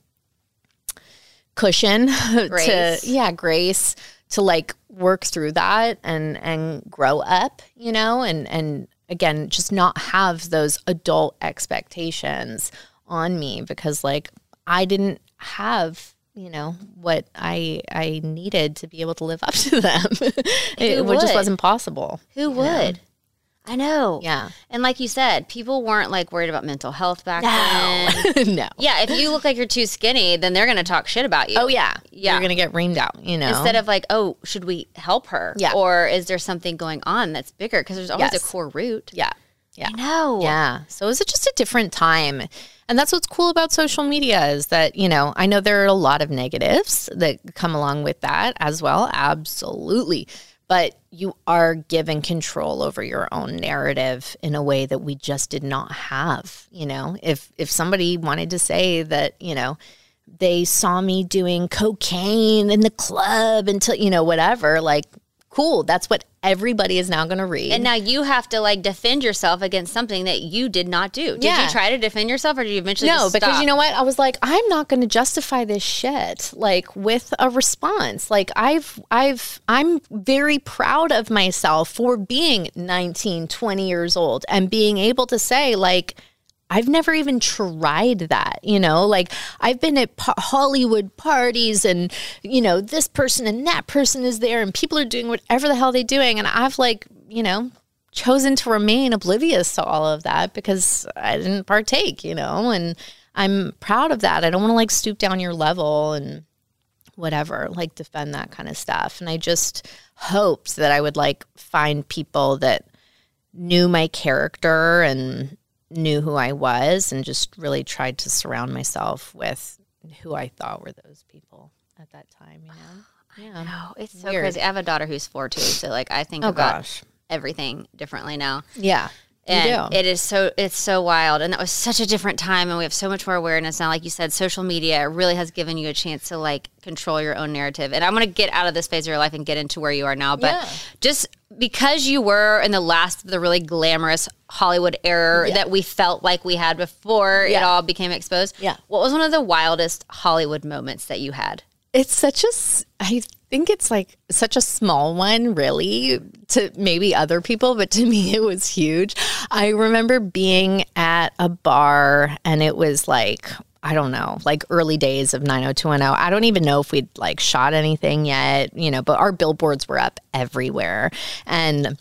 cushion Grace. to, yeah, grace to like work through that and and grow up, you know, and and again, just not have those adult expectations on me because like I didn't have, you know, what I I needed to be able to live up to them. it Who just would? wasn't possible. Who would? I know. Yeah. And like you said, people weren't like worried about mental health back No. then. No. Yeah, if you look like you're too skinny, then they're going to talk shit about you. Oh, yeah. Yeah. You're going to get reamed out, you know? Instead of like, oh, should we help her? Yeah. Or is there something going on that's bigger? Because there's always Yes. a core root. Yeah. Yeah. I know. Yeah. So is it just a different time? And that's what's cool about social media is that, you know, I know there are a lot of negatives that come along with that as well. Absolutely. But you are given control over your own narrative in a way that we just did not have. You know, if if somebody wanted to say that, you know, they saw me doing cocaine in the club until, you know, whatever, like, cool. That's what everybody is now going to read. And now you have to like defend yourself against something that you did not do. Did Yeah. you try to defend yourself or did you eventually No, just because stop? you know what? I was like, I'm not going to justify this shit like with a response. Like I've, I've, I'm very proud of myself for being nineteen, twenty years old and being able to say like, I've never even tried that, you know, like I've been at po- Hollywood parties and, you know, this person and that person is there and people are doing whatever the hell they're doing. And I've like, you know, chosen to remain oblivious to all of that because I didn't partake, you know, and I'm proud of that. I don't want to like stoop down your level and whatever, like defend that kind of stuff. And I just hoped that I would like find people that knew my character and knew who I was and just really tried to surround myself with who I thought were those people at that time, you know? Yeah. No, it's so Weird. crazy. I have a daughter who's four too, so like I think Oh, about gosh. everything differently now. Yeah. You And do. it is so it's so wild, and that was such a different time, and we have so much more awareness now. Like you said, social media really has given you a chance to like control your own narrative. And I'm going to get out of this phase of your life and get into where you are now. But Yeah. just because you were in the last of the really glamorous Hollywood era Yeah. that we felt like we had before it Yeah. all became exposed. Yeah. What was one of the wildest Hollywood moments that you had? It's such a, s- I think it's like such a small one, really, to maybe other people, but to me, it was huge. I remember being at a bar and it was like, I don't know, like early days of nine oh two one oh. I don't even know if we'd like shot anything yet, you know, but our billboards were up everywhere. And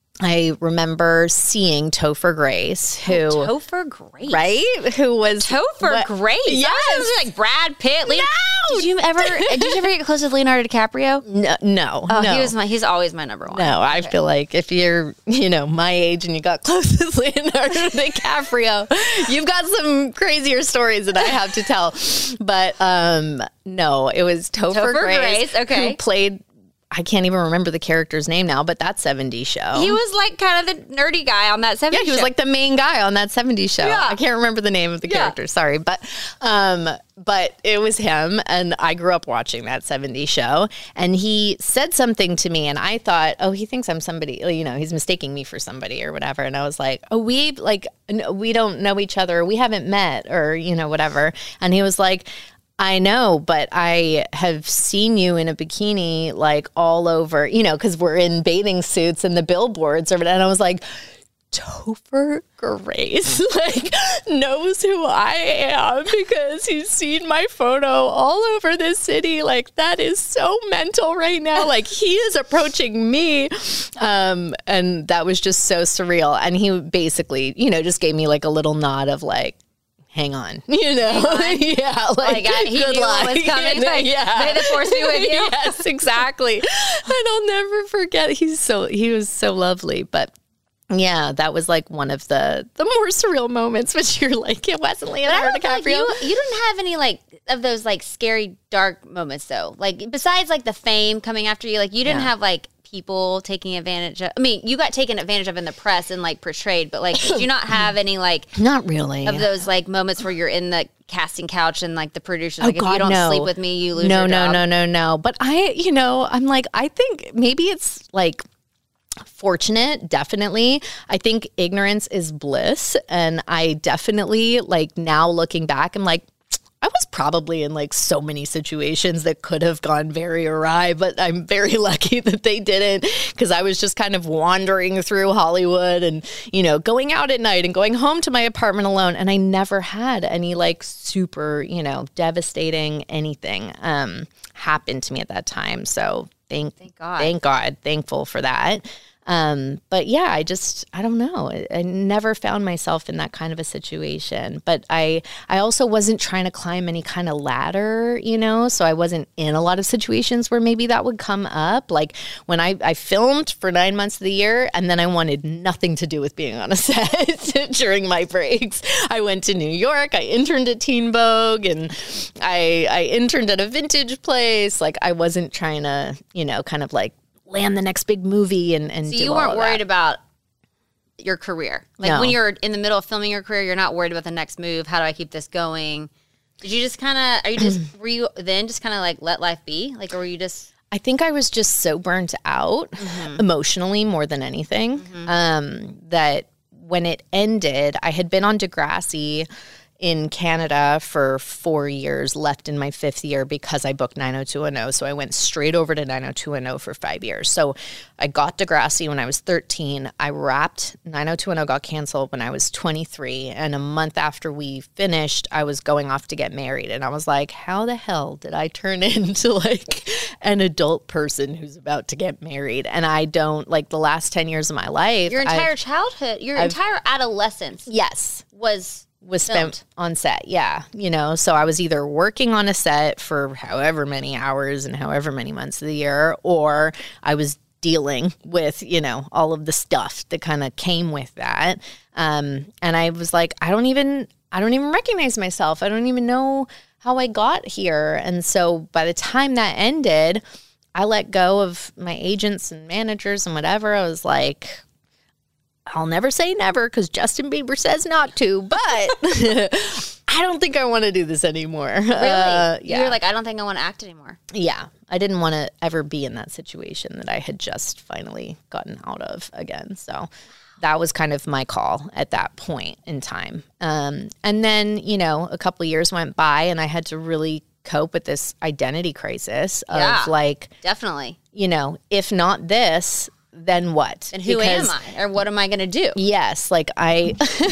I remember seeing Topher Grace, who Topher Grace, right? Who was Topher what- Grace? Yes, I was like Brad Pitt. Leo- No! Did you ever? Did you ever get close with Leonardo DiCaprio? No, no, Oh, no. he was my. He's always my number one. No, I feel like if you're, you know, my age and you got close with Leonardo DiCaprio, you've got some crazier stories that I have to tell. But um, no, it was Topher, Topher Grace, Grace, okay. who played I can't even remember the character's name now, but that seventies show. He was like kind of the nerdy guy on that seventies show. Yeah, he was show. like the main guy on that seventies show. Yeah. I can't remember the name of the Yeah. character, sorry. But um, but it was him, and I grew up watching that seventies show, and he said something to me, and I thought, oh, he thinks I'm somebody, you know, he's mistaking me for somebody or whatever. And I was like, oh, we, like, no, we don't know each other, we haven't met, or, you know, whatever. And he was like, I know, but I have seen you in a bikini like all over, you know, because we're in bathing suits and the billboards. Or, and I was like, Topher Grace like knows who I am because he's seen my photo all over this city. Like, that is so mental right now. Like, he is approaching me. Um, and that was just so surreal. And he basically, you know, just gave me like a little nod of like, hang on, you know, on. yeah, like, like I, he good knew luck. what was coming. Like, yeah. May the force be with you. Yes, exactly. And I'll never forget. He's so he was so lovely, but. Yeah, that was like one of the the more surreal moments, but you're like, it wasn't Leonardo But I don't feel DiCaprio. like you, you didn't have any like of those like scary dark moments though. Like besides like the fame coming after you, like you didn't Yeah. have like people taking advantage of. I mean, you got taken advantage of in the press and like portrayed, but like did you not have any like not really of those like moments where you're in the casting couch and like the producers Oh, like if God, you don't no. sleep with me, you lose no, your no, job. no, no, no. But I, you know, I'm like, I think maybe it's like fortunate, definitely. I think ignorance is bliss. And I definitely, like, now looking back, I'm like, I was probably in like so many situations that could have gone very awry, but I'm very lucky that they didn't, because I was just kind of wandering through Hollywood and, you know, going out at night and going home to my apartment alone. And I never had any like super, you know, devastating anything um, happen to me at that time. So thank, Thank God. Thank God. Thankful for that. Um, but yeah, I just, I don't know. I, I never found myself in that kind of a situation, but I, I also wasn't trying to climb any kind of ladder, you know, so I wasn't in a lot of situations where maybe that would come up. Like when I, I filmed for nine months of the year and then I wanted nothing to do with being on a set during my breaks. I went to New York, I interned at Teen Vogue, and I, I interned at a vintage place. Like I wasn't trying to, you know, kind of like land the next big movie and, and So do you all weren't of worried that. about your career. Like No. when you're in the middle of filming your career, you're not worried about the next move. How do I keep this going? Did you just kind of, are you just, were you then just kind of like let life be? Like, or were you just? I think I was just so burnt out Mhm. emotionally more than anything Mhm. um, that when it ended, I had been on Degrassi in Canada for four years, left in my fifth year because I booked nine oh two one oh. So I went straight over to nine oh two one oh for five years. So I got Degrassi when I was thirteen. I wrapped nine oh two one oh, got canceled when I was twenty-three. And a month after we finished, I was going off to get married. And I was like, how the hell did I turn into like an adult person who's about to get married? And I don't, like the last ten years of my life. Your entire I've- childhood, your I've- entire adolescence Yes. was was filmed. spent on set. Yeah. You know, so I was either working on a set for however many hours and however many months of the year, or I was dealing with, you know, all of the stuff that kind of came with that. Um, and I was like, I don't even, I don't even recognize myself. I don't even know how I got here. And so by the time that ended, I let go of my agents and managers and whatever. I was like, I'll never say never because Justin Bieber says not to, but I don't think I want to do this anymore. Really? Uh, You yeah. were like, I don't think I want to act anymore. Yeah. I didn't want to ever be in that situation that I had just finally gotten out of again. So that was kind of my call at that point in time. Um, and then, you know, a couple of years went by and I had to really cope with this identity crisis of Yeah, like, definitely. you know, if not this, then what? And who Because- am I? Or what am I going to do? Yes, like I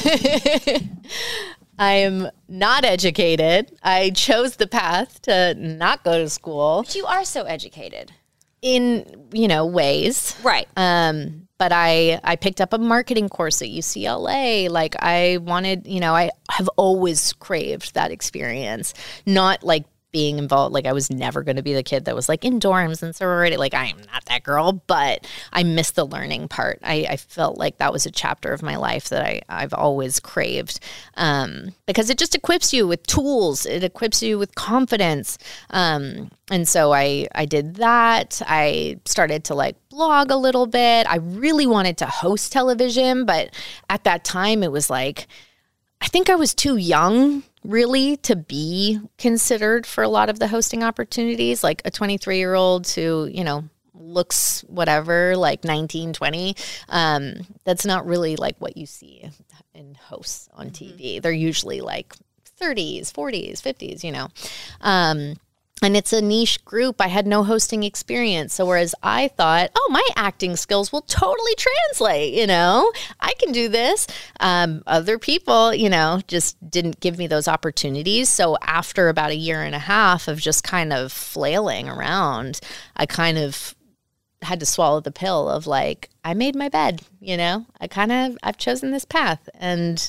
I am not educated. I chose the path to not go to school But you are so educated. in, you know, ways. Right. Um, but I I picked up a marketing course at U C L A. Like I wanted, you know, I have always craved that experience. Not like being involved. Like I was never going to be the kid that was like in dorms and sorority. Like I am not that girl, but I missed the learning part. I, I felt like that was a chapter of my life that I, I've always craved um, because it just equips you with tools. It equips you with confidence. Um, and so I, I did that. I started to like blog a little bit. I really wanted to host television, but at that time it was like, I think I was too young really to be considered for a lot of the hosting opportunities, like a twenty-three year old who, you know, looks whatever, like nineteen, twenty. Um, that's not really like what you see in hosts on T V. Mm-hmm. They're usually like thirties, forties, fifties, you know. Um, And it's a niche group. I had no hosting experience. So whereas I thought, oh, my acting skills will totally translate, you know, I can do this. Um, other people, you know, just didn't give me those opportunities. So after about a year and a half of just kind of flailing around, I kind of had to swallow the pill of like, I made my bed, you know, I kind of, I've chosen this path and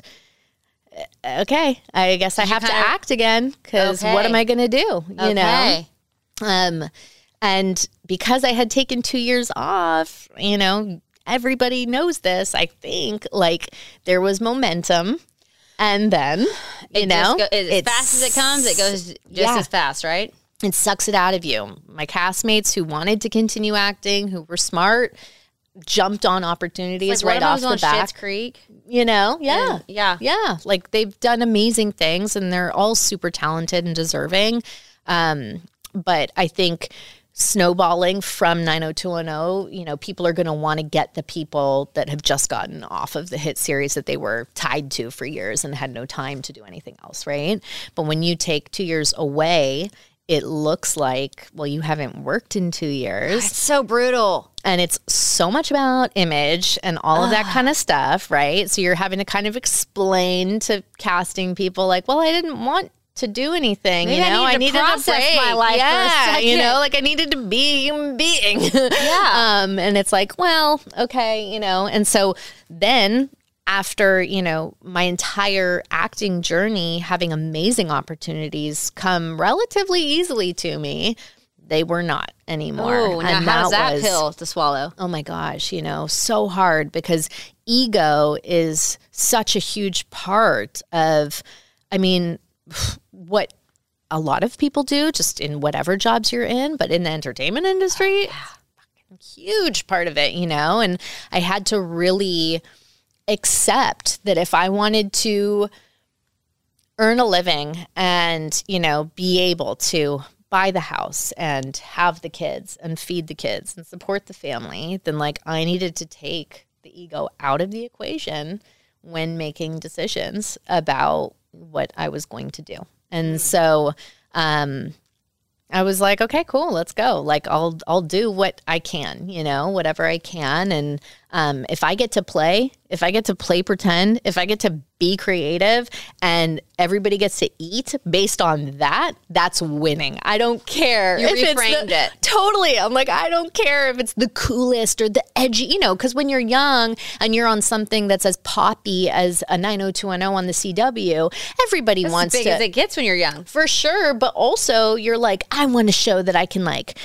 okay, I guess I have to act again because okay. what am I going to do? You okay. know? Um, and because I had taken two years off, you know, everybody knows this, I think, like there was momentum. And then, you it know, go, as fast as it comes, it goes just yeah. as fast, right? It sucks it out of you. My castmates who wanted to continue acting, who were smart, jumped on opportunities like, right off the on bat. Schitt's Creek, you know, yeah, and, yeah, yeah. Like they've done amazing things, and they're all super talented and deserving. Um, but I think snowballing from nine oh two one oh, you know, people are going to want to get the people that have just gotten off of the hit series that they were tied to for years and had no time to do anything else, right? But when you take two years away, it looks like, well, you haven't worked in two years. It's so brutal. And it's so much about image and all of that kind of stuff, right? So you're having to kind of explain to casting people like, well, I didn't want to do anything, Maybe you know? I needed I to needed process a break. my life yeah, for a second. you know, like I needed to be a human being. Yeah. um, and it's like, well, okay, you know. And so then after, you know, my entire acting journey, having amazing opportunities come relatively easily to me, they were not anymore. Oh, now and how does that that was, pill to swallow? Oh my gosh, you know, so hard because ego is such a huge part of, I mean, what a lot of people do just in whatever jobs you're in, but in the entertainment industry, oh, yeah. huge part of it, you know, and I had to really accept that if I wanted to earn a living and, you know, be able to buy the house and have the kids and feed the kids and support the family, then like I needed to take the ego out of the equation when making decisions about what I was going to do. And so um, I was like, okay, cool, let's go. Like I'll I'll do what I can, you know, whatever I can. And um, if I get to play, if I get to play pretend, if I get to be creative and everybody gets to eat based on that, that's winning. I don't care. You if reframed it's the, it. Totally. I'm like, I don't care if it's the coolest or the edgy, you know, because when you're young and you're on something that's as poppy as a nine oh two one oh on the C W, everybody That's wants as big to. as it gets when you're young. For sure. But also you're like, I want to show that I can like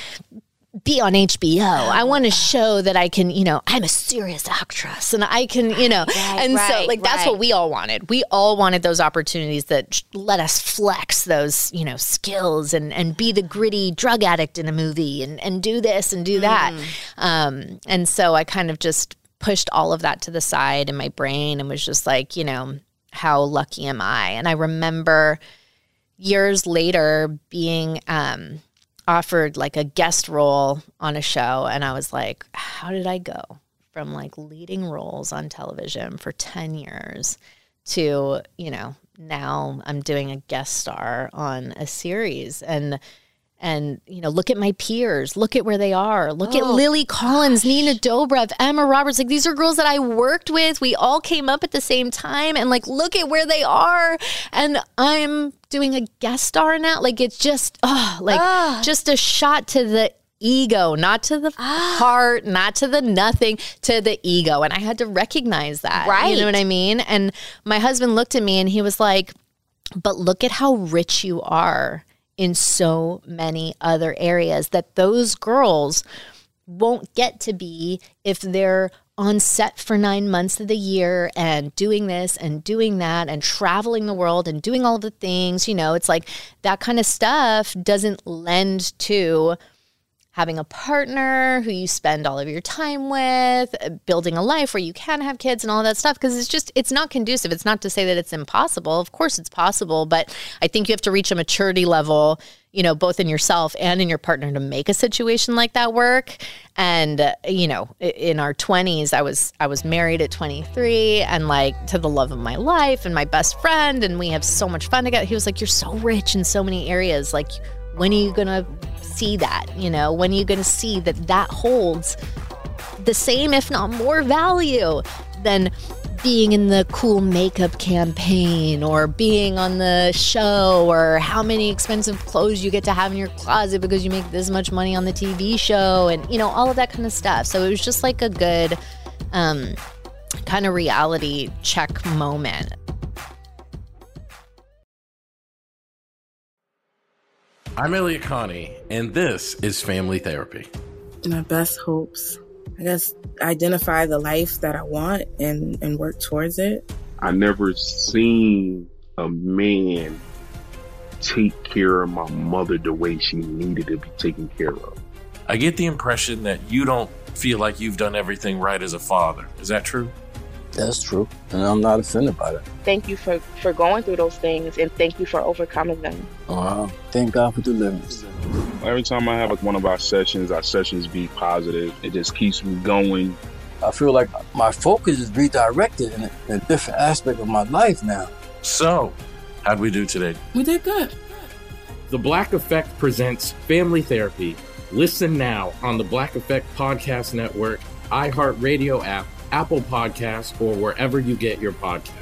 be on H B O. I want to show that I can, you know, I'm a serious actress and I can, you know, Right, and so right, like that's right. what we all wanted. We all wanted those opportunities that let us flex those, you know, skills and, and be the gritty drug addict in a movie and, and do this and do that. Mm. Um, and so I kind of just pushed all of that to the side in my brain and was just like, you know, how lucky am I? And I remember years later being, um, offered like a guest role on a show, and I was like, how did I go from like leading roles on television for ten years to, you know, now I'm doing a guest star on a series? And and you know, look at my peers, look at where they are, look at Oh, Lily Collins, Nina Dobrev, Emma Roberts. Like these are girls that I worked with. We all came up at the same time, and like look at where they are, and I'm doing a guest star now. Like it's just oh, like Ugh. just a shot to the ego, not to the heart, not to the nothing, to the ego. And I had to recognize that. Right. You know what I mean? And my husband looked at me and he was like, but look at how rich you are in so many other areas that those girls won't get to be if they're on set for nine months of the year and doing this and doing that and traveling the world and doing all the things. You know, it's like that kind of stuff doesn't lend to having a partner who you spend all of your time with, building a life where you can have kids and all that stuff, because it's just, it's not conducive. It's not to say that it's impossible. Of course it's possible, but I think you have to reach a maturity level, you know, both in yourself and in your partner to make a situation like that work. And, uh, you know, in our twenties, I was, I was married at twenty-three and like to the love of my life and my best friend. And we have so much fun together. He was like, you're so rich in so many areas. Like, when are you going to see that? You know, when are you going to see that that holds the same, if not more value than being in the cool makeup campaign or being on the show or how many expensive clothes you get to have in your closet because you make this much money on the T V show and, you know, all of that kind of stuff. So it was just like a good um, kind of reality check moment. I'm Elliot Connie, and this is Family Therapy. My best hopes, I guess, identify the life that I want and, and work towards it. I never seen a man take care of my mother the way she needed to be taken care of. I get the impression that you don't feel like you've done everything right as a father. Is that true? That's true, and I'm not offended by that. Thank you for, for going through those things, and thank you for overcoming them. Wow. Thank God for deliverance. Every time I have like one of our sessions, our sessions be positive. It just keeps me going. I feel like my focus is redirected in a, in a different aspect of my life now. So, how'd we do today? We did good. The Black Effect presents Family Therapy. Listen now on the Black Effect Podcast Network, iHeartRadio app, Apple Podcasts, or wherever you get your podcasts.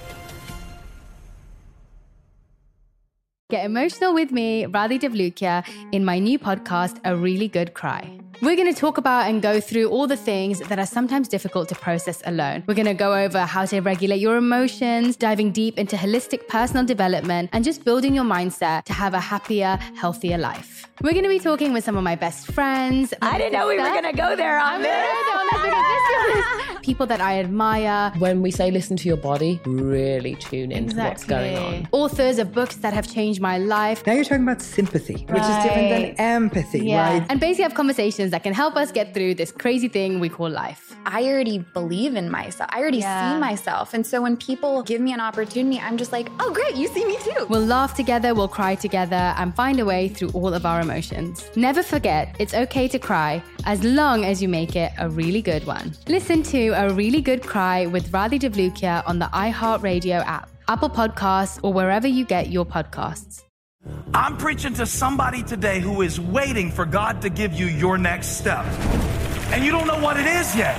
Get emotional with me, Radhi Devlukia, in my new podcast, A Really Good Cry. We're going to talk about and go through all the things that are sometimes difficult to process alone. We're going to go over how to regulate your emotions, diving deep into holistic personal development, and just building your mindset to have a happier, healthier life. We're going to be talking with some of my best friends. I didn't know we were going to go there on this. People that I admire. When we say listen to your body, really tune into Exactly. what's going on. Authors of books that have changed my life. Now you're talking about sympathy, which is different than empathy, Yeah. right? And basically have conversations that can help us get through this crazy thing we call life. I already believe in myself. I already Yeah. see myself. And so when people give me an opportunity, I'm just like, oh, great, you see me too. We'll laugh together, we'll cry together, and find a way through all of our emotions. Never forget, it's okay to cry, as long as you make it a really good one. Listen to A Really Good Cry with Radhi Devlukia on the iHeartRadio app, Apple Podcasts, or wherever you get your podcasts. I'm preaching to somebody today who is waiting for God to give you your next step. And you don't know what it is yet.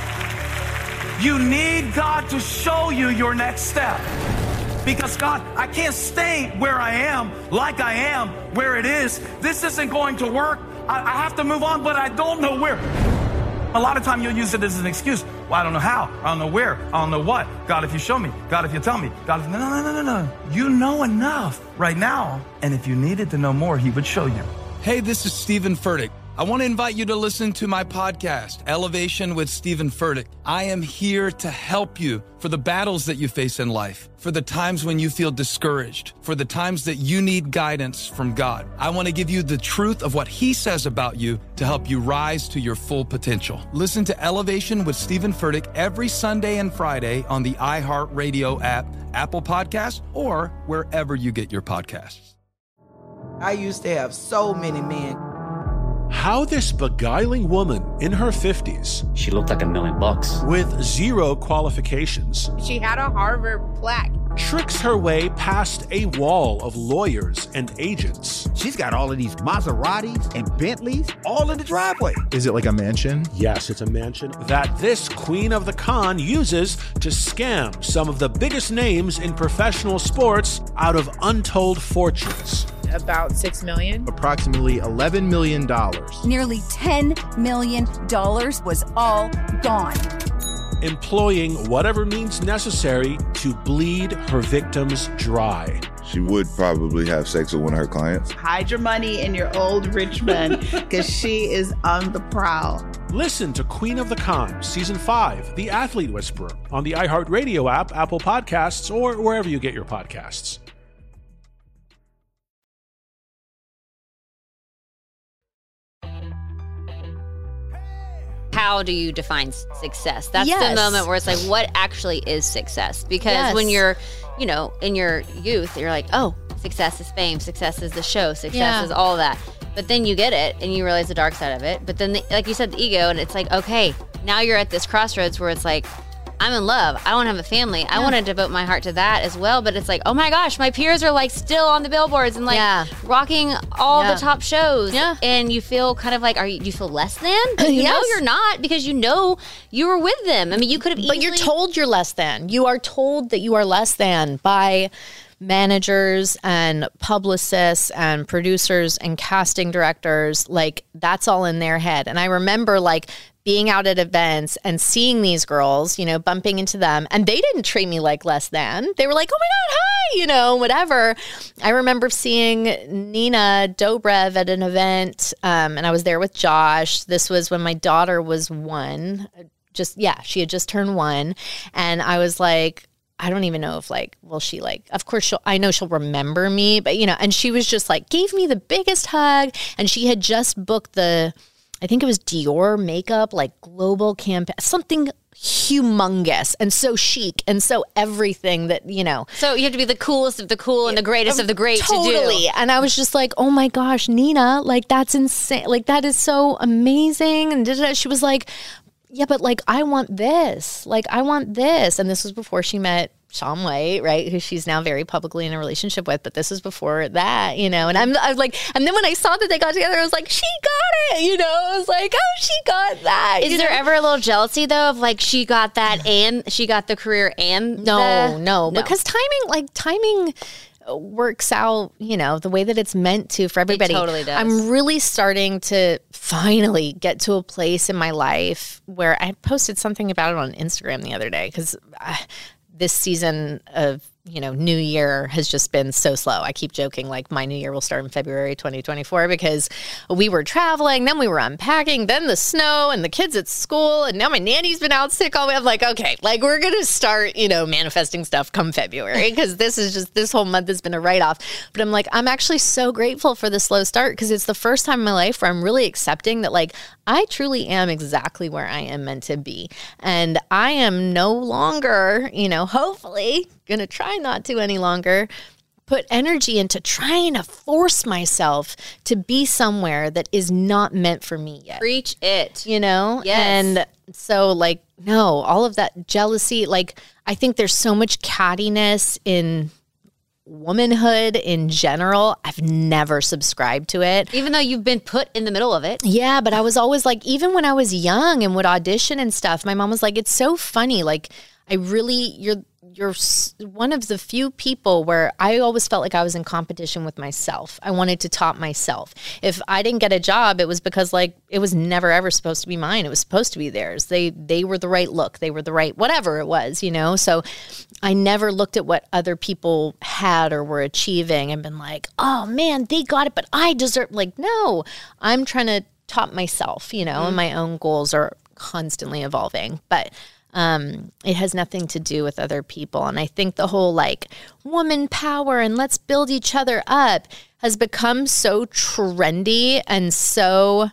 You need God to show you your next step. Because God, I can't stay where I am, like I am, where it is. This isn't going to work. I, I have to move on, but I don't know where. A lot of time you'll use it as an excuse. Well, I don't know how. I don't know where. I don't know what. God, if you show me. God, if you tell me. God, if... No, no, no, no, no. You know enough right now. And if you needed to know more, he would show you. Hey, this is Stephen Furtick. I want to invite you to listen to my podcast, Elevation with Stephen Furtick. I am here to help you for the battles that you face in life, for the times when you feel discouraged, for the times that you need guidance from God. I want to give you the truth of what he says about you to help you rise to your full potential. Listen to Elevation with Stephen Furtick every Sunday and Friday on the iHeartRadio app, Apple Podcasts, or wherever you get your podcasts. I used to have so many men. How this beguiling woman in her fifties, she looked like a million bucks, with zero qualifications, she had a Harvard plaque, tricks her way past a wall of lawyers and agents. She's got all of these Maseratis and Bentleys all in the driveway. Is it like a mansion? Yes, it's a mansion that this queen of the con uses to scam some of the biggest names in professional sports out of untold fortunes. About six million dollars. Approximately eleven million dollars. Nearly ten million dollars was all gone. employing whatever means necessary to bleed her victims dry. She would probably have sex with one of her clients. Hide your money in your old rich man because she is on the prowl. Listen to Queen of the Con, Season five, The Athlete Whisperer, on the iHeartRadio app, Apple Podcasts, or wherever you get your podcasts. How do you define success? That's Yes. the moment where it's like, what actually is success? Because Yes. when you're, you know, in your youth, you're like, oh, success is fame, success is the show, success Yeah. is all that. But then you get it and you realize the dark side of it. But then, the, like you said, the ego, and it's like, okay, now you're at this crossroads where it's like, I'm in love. I want to have a family. I want to devote my heart to that as well. But it's like, oh my gosh, my peers are like still on the billboards and like Yeah. rocking all Yeah. the top shows. Yeah. And you feel kind of like, are you, do you feel less than? But you know Yes. you're not, because you know you were with them. I mean, you could have easily. But you're told you're less than. You are told that you are less than by managers and publicists and producers and casting directors. Like, that's all in their head. And I remember like being out at events and seeing these girls, you know, bumping into them, and they didn't treat me like less than. They were like, oh my God, hi, you know, whatever. I remember seeing Nina Dobrev at an event, um, and I was there with Josh. This was when my daughter was one. Just, yeah, she had just turned one. And I was like, I don't even know if like, will she like, of course she'll, I know she'll remember me, but you know, and she was just like, gave me the biggest hug. And she had just booked the, I think it was Dior makeup, like global campaign, something humongous and so chic and so everything that, you know. So you have to be the coolest of the cool and the greatest of the great Totally. to do. And I was just like, oh my gosh, Nina, like that's insane. Like that is so amazing. And da-da-da. She was like, yeah, but like, I want this. Like, I want this. And this was before she met Shaun White, right? Who she's now very publicly in a relationship with. But this was before that, you know. And I'm, I was like, and then when I saw that they got together, I was like, she got it, you know. I was like, oh, she got that. Is you there know? ever a little jealousy though of like she got that and she got the career and No, the, no, because timing, like timing works out, you know, the way that it's meant to for everybody. totally does. I'm really starting to finally get to a place in my life where I posted something about it on Instagram the other day because this season of, you know, New Year has just been so slow. I keep joking like my New Year will start in February twenty twenty-four because we were traveling, then we were unpacking, then the snow and the kids at school, and now my nanny's been out sick all the way. I'm like, okay, like we're going to start, you know, manifesting stuff come February because this is just, this whole month has been a write-off. But I'm like, I'm actually so grateful for the slow start because it's the first time in my life where I'm really accepting that like I truly am exactly where I am meant to be. And I am no longer, you know, hopefully going to try not to any longer put energy into trying to force myself to be somewhere that is not meant for me yet. Preach it. You know? Yes. And so like, no, all of that jealousy, like I think there's so much cattiness in womanhood in general. I've never subscribed to it. Even though you've been put in the middle of it. Yeah, but I was always like, even when I was young and would audition and stuff, my mom was like, it's so funny. Like, I really, you're, you're one of the few people where I always felt like I was in competition with myself. I wanted to top myself. If I didn't get a job, it was because like, it was never ever supposed to be mine. It was supposed to be theirs. They, they were the right look. They were the right, whatever it was, you know? So I never looked at what other people had or were achieving and been like, oh man, they got it, but I deserve, like, no, I'm trying to top myself, you know, mm-hmm. and my own goals are constantly evolving. But Um, it has nothing to do with other people. And I think the whole like woman power and let's build each other up has become so trendy and so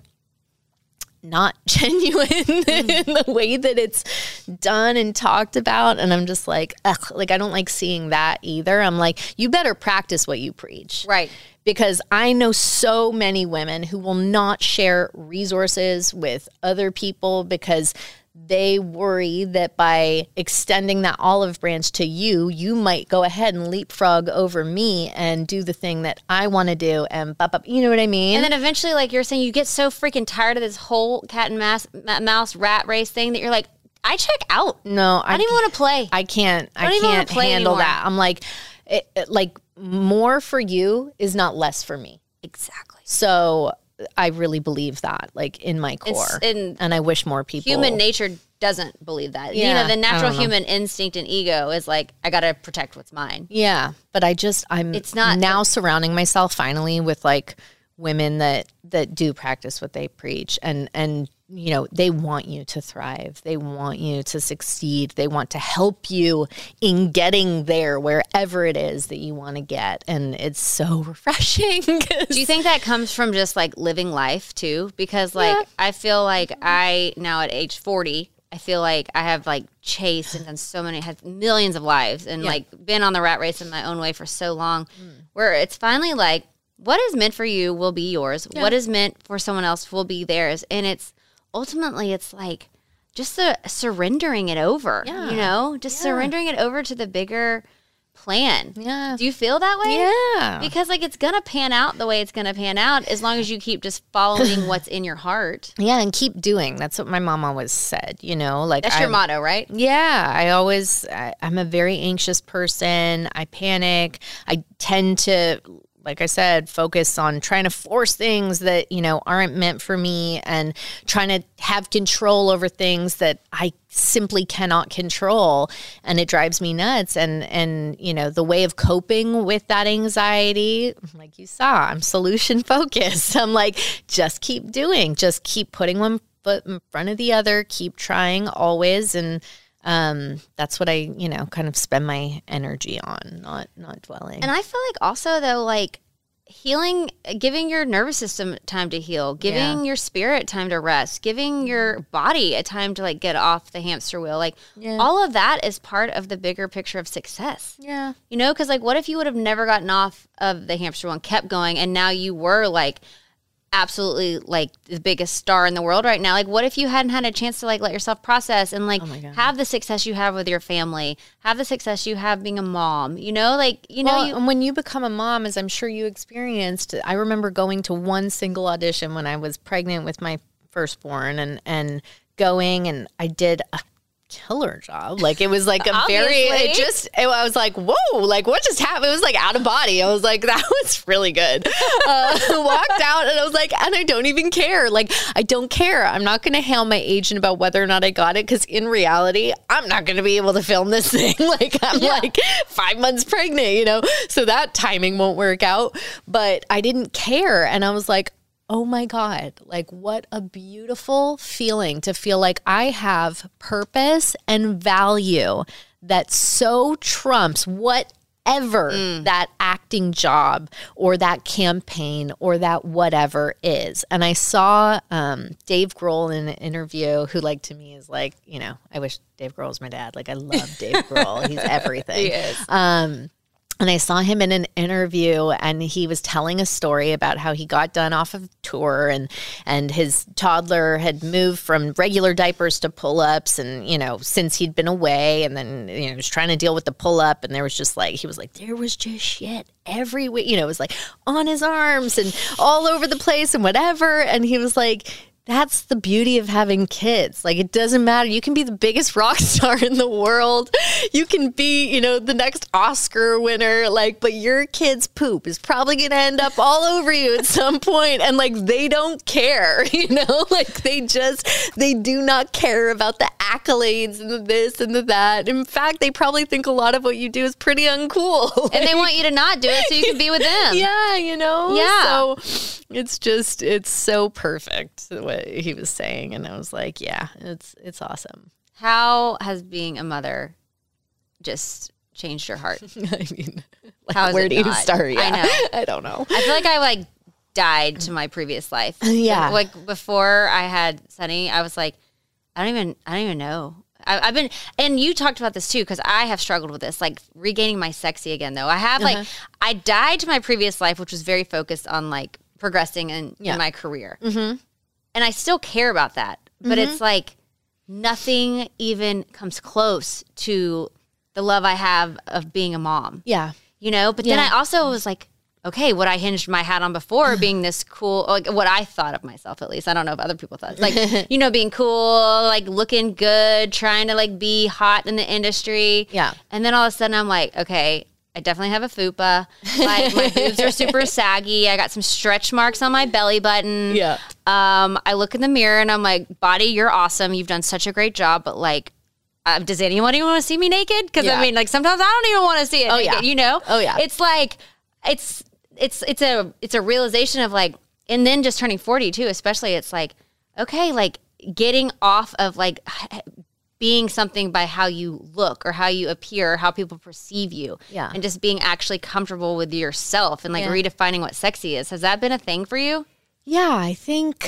not genuine in the way that it's done and talked about. And I'm just like, ugh, like I don't like seeing that either. I'm like, you better practice what you preach. Right. Because I know so many women who will not share resources with other people because they worry that by extending that olive branch to you, you might go ahead and leapfrog over me and do the thing that I want to do and bop, bop, you know what I mean? And then eventually, like you're saying, you get so freaking tired of this whole cat and mouse, mouse rat race thing that you're like, I check out. No, I, I don't even want to play. I can't. I, I don't can't play handle anymore. that. I'm like, it, it, like more for you is not less for me. Exactly. So I really believe that, like in my core, in and I wish more people. Human nature doesn't believe that. Yeah, you know, the I natural don't know. human instinct and ego is like, I got to protect what's mine. Yeah, but I just I'm It's not- now surrounding myself finally with like women that that do practice what they preach, and and you know, they want you to thrive. They want you to succeed. They want to help you in getting there wherever it is that you want to get. And it's so refreshing. Do you think that comes from just like living life too? Because like, Yeah. I feel like I now at age forty, I feel like I have like chased and done so many, had millions of lives and Yeah. like been on the rat race in my own way for so long where it's finally like, what is meant for you will be yours. Yeah. What is meant for someone else will be theirs. And it's ultimately, it's like just the surrendering it over, Yeah. you know, just Yeah. surrendering it over to the bigger plan. Yeah. Do you feel that way? Yeah. Because like it's gonna pan out the way it's gonna pan out as long as you keep just following what's in your heart. Yeah, and keep doing. That's what my mom always said, you know, like That's your I'm- motto, right? Yeah, I always, I, I'm a very anxious person. I panic. I tend to, like I said, focus on trying to force things that, you know, aren't meant for me and trying to have control over things that I simply cannot control. And it drives me nuts. And, and, you know, the way of coping with that anxiety, like you saw, I'm solution focused. I'm like, just keep doing, just keep putting one foot in front of the other, keep trying always. And, Um, that's what I, you know, kind of spend my energy on, not not dwelling. And I feel like also though, like healing, giving your nervous system time to heal, giving Yeah. your spirit time to rest, giving your body a time to like get off the hamster wheel. Like Yeah. all of that is part of the bigger picture of success. Yeah. You know, because like what if you would have never gotten off of the hamster wheel and kept going and now you were like absolutely like the biggest star in the world right now? Like what if you hadn't had a chance to like let yourself process and like Oh my God. have the success you have with your family, have the success you have being a mom, you know, like, you know, Well, you, and when you become a mom, as I'm sure you experienced, I remember going to one single audition when I was pregnant with my firstborn and, and going and I did a killer job. Like it was like a very, Obviously. it just, it, I was like, whoa, like what just happened? It was like out of body. I was like, that was really good. Uh, walked out and I was like, and I don't even care. Like, I don't care. I'm not going to hail my agent about whether or not I got it. Cause in reality, I'm not going to be able to film this thing. Like I'm like five months pregnant, you know? So that timing won't work out, but I didn't care. And I was like, oh my God, like what a beautiful feeling to feel like I have purpose and value that so trumps whatever that acting job or that campaign or that whatever is. And I saw um, Dave Grohl in an interview who like to me is like, you know, I wish Dave Grohl was my dad. Like I love Dave Grohl. He's everything. He is. Um, And I saw him in an interview and he was telling a story about how he got done off of tour and and his toddler had moved from regular diapers to pull-ups and, you know, since he'd been away and then, you know, he was trying to deal with the pull-up and there was just like, he was like, there was just shit everywhere. You know, it was like on his arms and all over the place and whatever. And he was like, that's the beauty of having kids. Like, it doesn't matter. You can be the biggest rock star in the world. You can be, you know, the next Oscar winner. Like, but your kid's poop is probably going to end up all over you at some point. And like, they don't care, you know, like they just, they do not care about the accolades and the this and the that. In fact, they probably think a lot of what you do is pretty uncool. and they want you to not do it so you can be with them. Yeah, you know? Yeah. So it's just, it's so perfect what he was saying. And I was like, yeah, it's it's awesome. How has being a mother just changed your heart? I mean, like, How is where it do you not? start? Yeah. I know. I don't know. I feel like I like died to my previous life. Yeah. Like before I had Sunny, I was like, I don't even, I don't even know. I, I've been, and you talked about this too, because I have struggled with this, like regaining my sexy again. Though I have like, Uh-huh. I died to my previous life, which was very focused on like progressing in, Yeah. in my career, Mm-hmm. and I still care about that. But Mhm. it's like nothing even comes close to the love I have of being a mom. Yeah. You know, but then Yeah. I also was like, okay, what I hinged my hat on before being this cool, like what I thought of myself at least. I don't know if other people thought. It's like, you know, being cool, like looking good, trying to like be hot in the industry. Yeah. And then all of a sudden I'm like, okay, I definitely have a fupa. Like my boobs are super saggy. I got some stretch marks on my belly button. Yeah. Um, I look in the mirror and I'm like, body, you're awesome. You've done such a great job. But like, uh, does anyone even want to see me naked? Because Yeah. I mean, like sometimes I don't even want to see it. Oh, naked, yeah. You know? Oh, yeah. It's like, it's, it's, it's a, it's a realization of like, and then just turning forty too, especially it's like, okay, like getting off of like being something by how you look or how you appear or how people perceive you. Yeah. And just being actually comfortable with yourself and like Yeah. redefining what sexy is. Has that been a thing for you? Yeah, I think.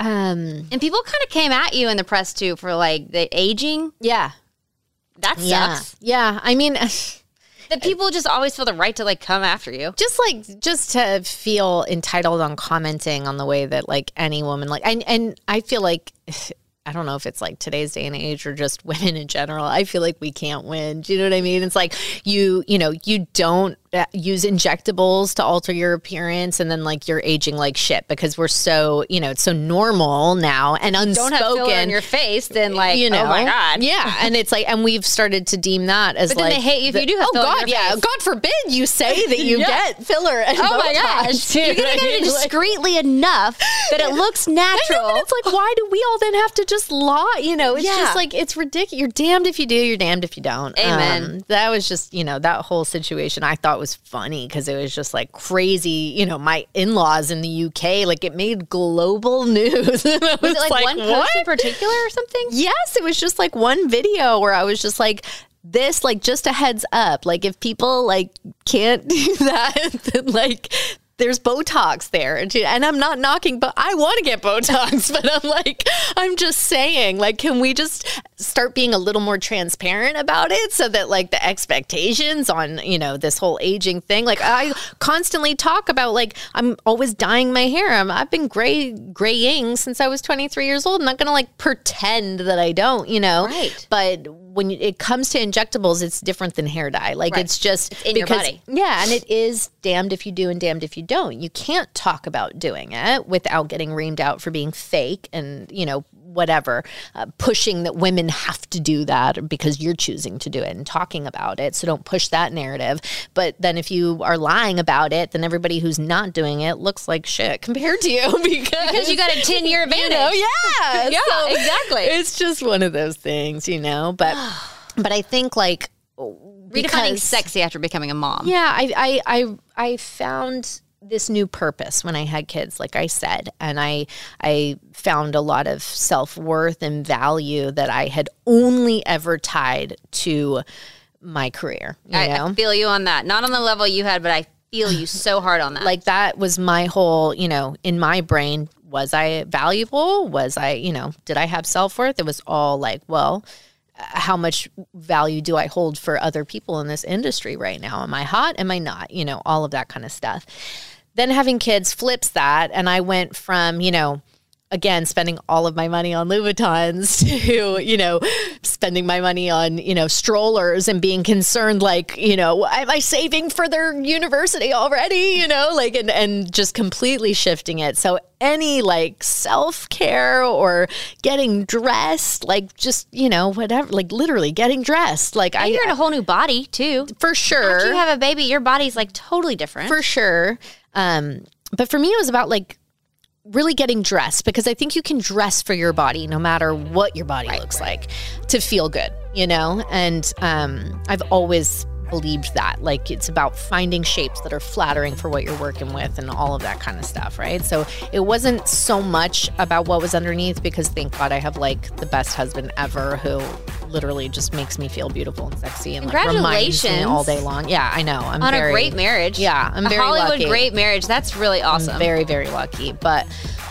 Um, and people kind of came at you in the press too for like the aging. Yeah. That Yeah. sucks. Yeah. I mean, that people just always feel the right to like come after you. Just like, just to feel entitled on commenting on the way that like any woman, like, and, and I feel like, I don't know if it's like today's day and age or just women in general. I feel like we can't win. Do you know what I mean? It's like you, you know, you don't use injectables to alter your appearance and then like you're aging like shit because we're so, you know, it's so normal now and unspoken. Don't have filler in your face, then like, you know, oh my God. Yeah. And it's like, and we've started to deem that as But then like. they hate you if the- you do have oh filler in God, your yeah. face. God forbid you say that you Yeah. get filler and Oh my Botox. gosh. Do you You're know going what to I get it mean? Like- discreetly enough that it looks natural. I know, but it's like, why do we all then have to just lie? You know, it's Yeah. just like, it's ridiculous. You're damned if you do, you're damned if you don't. Amen. Um, that was just, you know, that whole situation I thought was funny because it was just like crazy, you know, my in-laws in the U K, like it made global news. And I Was, it like, one what? post in particular or something? Yes, it was just like one video where I was just like, this, like, just a heads up. Like, if people, like, can't do that, then, like, there's Botox there. And I'm not knocking, but I want to get Botox. But I'm like, I'm just saying, like, can we just start being a little more transparent about it so that, like, the expectations on, you know, this whole aging thing, like, I constantly talk about, like, I'm always dyeing my hair. I'm, I've been gray, graying since I was twenty-three years old. I'm not going to, like, pretend that I don't, you know? Right. But when it comes to injectables, it's different than hair dye. Like, Right. it's just It's in your because, body. yeah, and it is damned if you do and damned if you don't. You can't talk about doing it without getting reamed out for being fake and, you know, whatever, uh, pushing that women have to do that because you're choosing to do it and talking about it. So don't push that narrative. But then if you are lying about it, then everybody who's not doing it looks like shit compared to you because, Because you got a ten-year advantage. You know, yeah. Yeah, So exactly. It's just one of those things, you know, but, but I think like, Redefining because- sexy after becoming a mom. yeah, I, I, I, I found this new purpose when I had kids, like I said, and I, I found a lot of self-worth and value that I had only ever tied to my career. You I, know? I feel you on that. Not on the level you had, but I feel you so hard on that. Like that was my whole, you know, in my brain, was I valuable? Was I, you know, did I have self-worth? It was all like, well, how much value do I hold for other people in this industry right now? Am I hot? Am I not? You know, all of that kind of stuff. Then having kids flips that. And I went from, you know, again, spending all of my money on Louboutins to, you know, spending my money on, you know, strollers and being concerned, like, you know, am I saving for their university already? You know, like, and, and just completely shifting it. So any like self-care or getting dressed, like just, you know, whatever, like literally getting dressed. Like and I, you're in a whole new body too. For sure. After you have a baby, your body's like totally different. For sure. Um, but for me, it was about like really getting dressed, because I think you can dress for your body no matter what your body right, looks right. like to feel good, you know? And um, I've always believed that. Like, it's about finding shapes that are flattering for what you're working with and all of that kind of stuff, right? So it wasn't so much about what was underneath, because thank God I have like the best husband ever who literally just makes me feel beautiful and sexy and like reminds me all day long. Yeah, I know. I'm on very, a great marriage. Yeah, I'm a very Hollywood lucky. great marriage. That's really awesome. I'm very, very lucky. But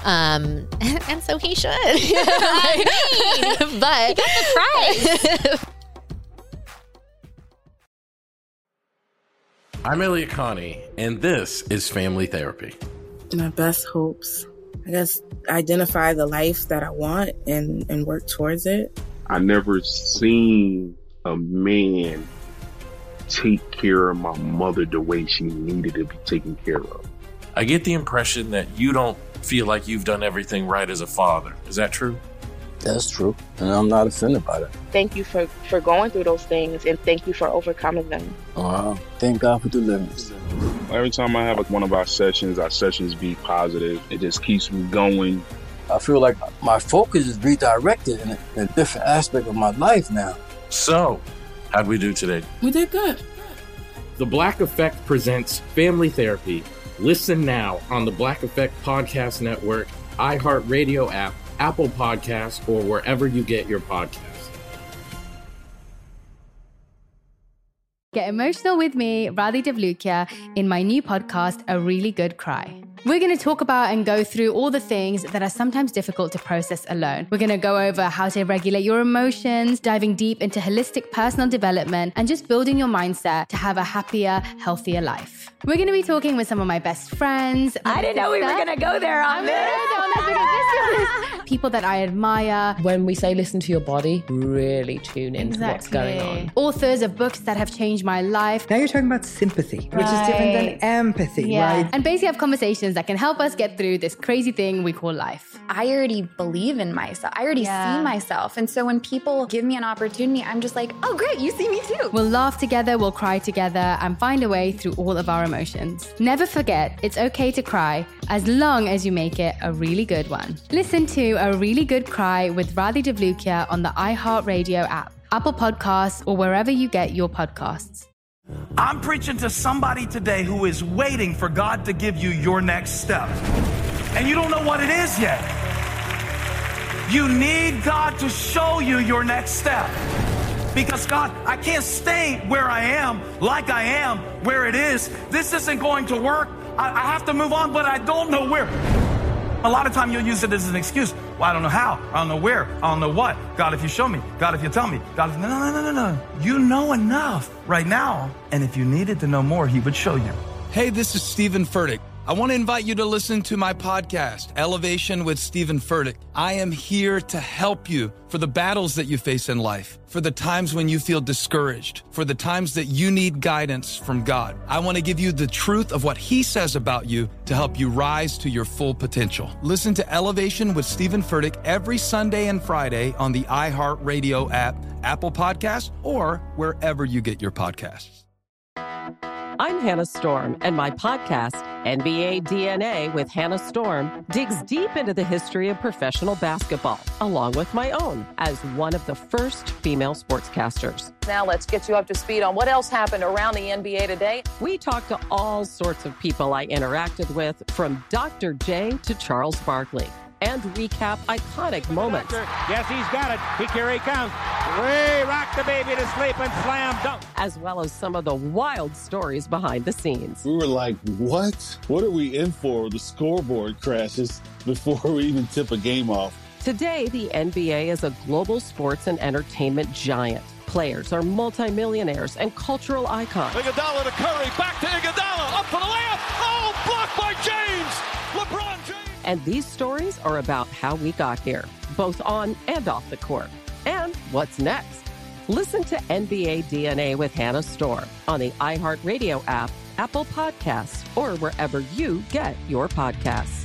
um and, and so he should. I mean, but the prize. I'm Elliot Connie, and this is Family Therapy. My best hopes, I guess, identify the life that I want and, and work towards it. I never seen a man take care of my mother the way she needed to be taken care of. I get the impression that you don't feel like you've done everything right as a father. Is that true? That's true. And I'm not offended by that. Thank you for, for going through those things, and thank you for overcoming them. Wow. Thank God for deliverance. Every time I have like one of our sessions, our sessions be positive. It just keeps me going. I feel like my focus is redirected in a, in a different aspect of my life now. So, how'd we do today? We did good. The Black Effect presents Family Therapy. Listen now on the Black Effect Podcast Network, iHeartRadio app, Apple Podcasts, or wherever you get your podcasts. Get emotional with me, Radhi Devlukia, in my new podcast, A Really Good Cry. We're going to talk about and go through all the things that are sometimes difficult to process alone. We're going to go over how to regulate your emotions, diving deep into holistic personal development, and just building your mindset to have a happier, healthier life. We're going to be talking with some of my best friends. I didn't know we were going to go there on this. People that I admire. When we say listen to your body, really tune into Exactly. what's going on. Authors of books that have changed my life. Now you're talking about sympathy, which is different than empathy, Yeah. right? And basically have conversations that can help us get through this crazy thing we call life. I already believe in myself. I already Yeah. see myself. And so when people give me an opportunity, I'm just like, oh, great, you see me too. We'll laugh together, we'll cry together, and find a way through all of our emotions. Never forget, it's okay to cry as long as you make it a really good one. Listen to A Really Good Cry with Radhi Devlukia on the iHeartRadio app, Apple Podcasts, or wherever you get your podcasts. I'm preaching to somebody today who is waiting for God to give you your next step. And you don't know what it is yet. You need God to show you your next step. Because God, I can't stay where I am, like I am, where it is. This isn't going to work. I, I have to move on, but I don't know where. A lot of time you'll use it as an excuse. Well, I don't know how. I don't know where. I don't know what. God, if you show me. God, if you tell me. God, if... No, no, no, no, no. You know enough right now. And if you needed to know more, he would show you. Hey, this is Stephen Furtick. I want to invite you to listen to my podcast, Elevation with Stephen Furtick. I am here to help you for the battles that you face in life, for the times when you feel discouraged, for the times that you need guidance from God. I want to give you the truth of what he says about you to help you rise to your full potential. Listen to Elevation with Stephen Furtick every Sunday and Friday on the iHeartRadio app, Apple Podcasts, or wherever you get your podcasts. I'm Hannah Storm, and my podcast, N B A D N A with Hannah Storm, digs deep into the history of professional basketball, along with my own, as one of the first female sportscasters. Now let's get you up to speed on what else happened around the N B A today. We talk to all sorts of people I interacted with, from Doctor J to Charles Barkley, and recap iconic moments. Yes, he's got it. He, here he comes. Way rock the baby to sleep and slam dunk. As well as some of the wild stories behind the scenes. We were like, what? What are we in for? The scoreboard crashes before we even tip a game off. Today, the N B A is a global sports and entertainment giant. Players are multimillionaires and cultural icons. Iguodala to Curry, back to Iguodala, up for the layup. Oh, blocked by James. LeBron James. And these stories are about how we got here, both on and off the court. And what's next? Listen to N B A D N A with Hannah Storm on the iHeartRadio app, Apple Podcasts, or wherever you get your podcasts.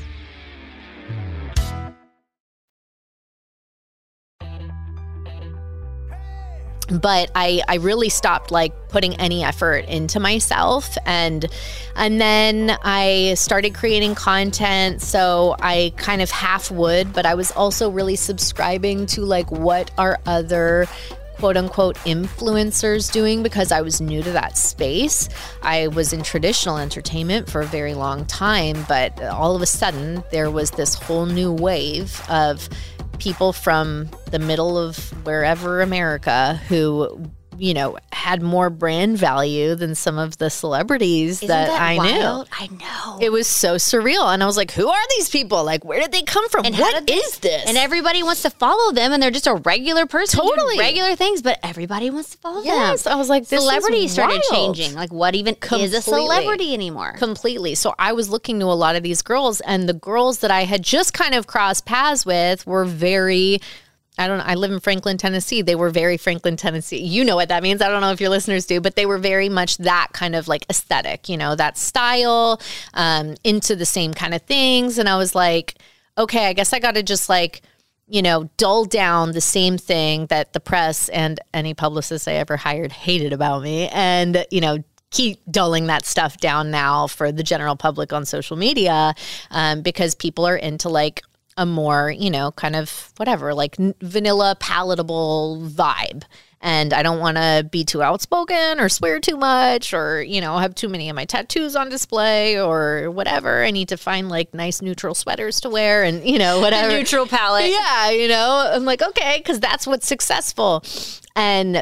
But I, I really stopped like putting any effort into myself. And and then I started creating content. So I kind of half would, but I was also really subscribing to like what are other quote unquote influencers doing, because I was new to that space. I was in traditional entertainment for a very long time, but all of a sudden there was this whole new wave of people from the middle of wherever America who, you know, had more brand value than some of the celebrities Isn't that, that I wild? knew. I know. It was so surreal. And I was like, who are these people? Like, where did they come from? And how What did they- is this? And everybody wants to follow them, and they're just a regular person doing Totally. regular things, but everybody wants to follow Yes, them. I was like, this is celebrities started wild. changing. Like, what even is a Completely. celebrity anymore? Completely. So I was looking to a lot of these girls, and the girls that I had just kind of crossed paths with were very, I don't know, I live in Franklin, Tennessee. They were very Franklin, Tennessee. You know what that means. I don't know if your listeners do, but they were very much that kind of like aesthetic, you know, that style, um, into the same kind of things. And I was like, okay, I guess I got to just like you know, dull down the same thing that the press and any publicist I ever hired hated about me, and, you know, keep dulling that stuff down now for the general public on social media, um, because people are into like a more, you know, kind of whatever, like n- vanilla, palatable vibe. And I don't want to be too outspoken or swear too much or, you know, have too many of my tattoos on display or whatever. I need to find like nice neutral sweaters to wear and, you know, whatever. The neutral palette. Yeah, you know, I'm like, okay, because that's what's successful. And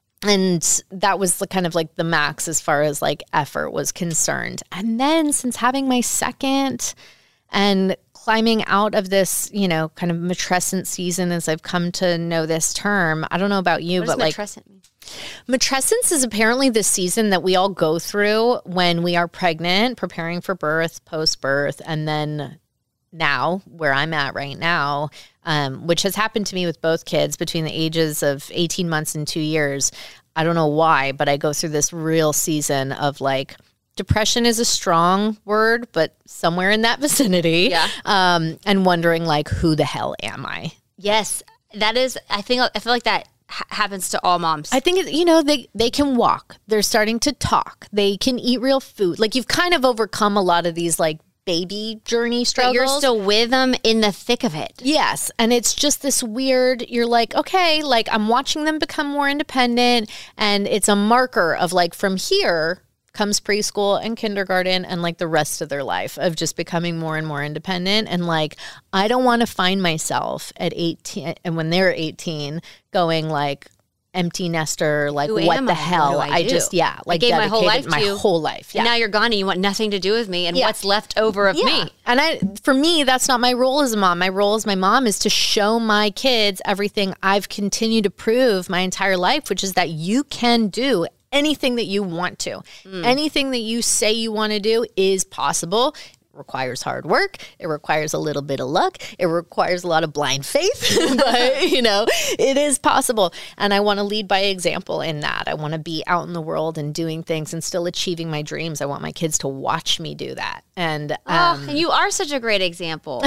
and that was the kind of like the max as far as like effort was concerned. And then since having my second and climbing out of this, you know, kind of matrescent season as I've come to know this term. I don't know about you, what but does like matrescent mean? Matrescence is apparently the season that we all go through when we are pregnant, preparing for birth, post-birth, and then now, where I'm at right now, um, which has happened to me with both kids between the ages of eighteen months and two years. I don't know why, but I go through this real season of like, depression is a strong word, but somewhere in that vicinity. Yeah. Um, and wondering like, who the hell am I? Yes, that is, I think, I feel like that ha- happens to all moms. I think, you know, they, they can walk. They're starting to talk. They can eat real food. Like you've kind of overcome a lot of these like baby journey struggles. But you're still with them in the thick of it. Yes. And it's just this weird, you're like, okay, like I'm watching them become more independent. And it's a marker of like from here comes preschool and kindergarten and like the rest of their life of just becoming more and more independent. And like, I don't want to find myself at eighteen and when they're eighteen going like empty nester, like Who what am the I? hell? What do I I do? just, yeah, like I gave my whole life my to you. whole life. Yeah. And now you're gone and you want nothing to do with me and Yeah. what's left over of Yeah. me. And I, for me, that's not my role as a mom. My role as my mom is to show my kids everything I've continued to prove my entire life, which is that you can do anything that you want to. Mm. Anything that you say you want to do is possible. It requires hard work. It requires a little bit of luck. It requires a lot of blind faith, but you know, it is possible. And I want to lead by example in that. I want to be out in the world and doing things and still achieving my dreams. I want my kids to watch me do that. And, um, oh, and you are such a great example.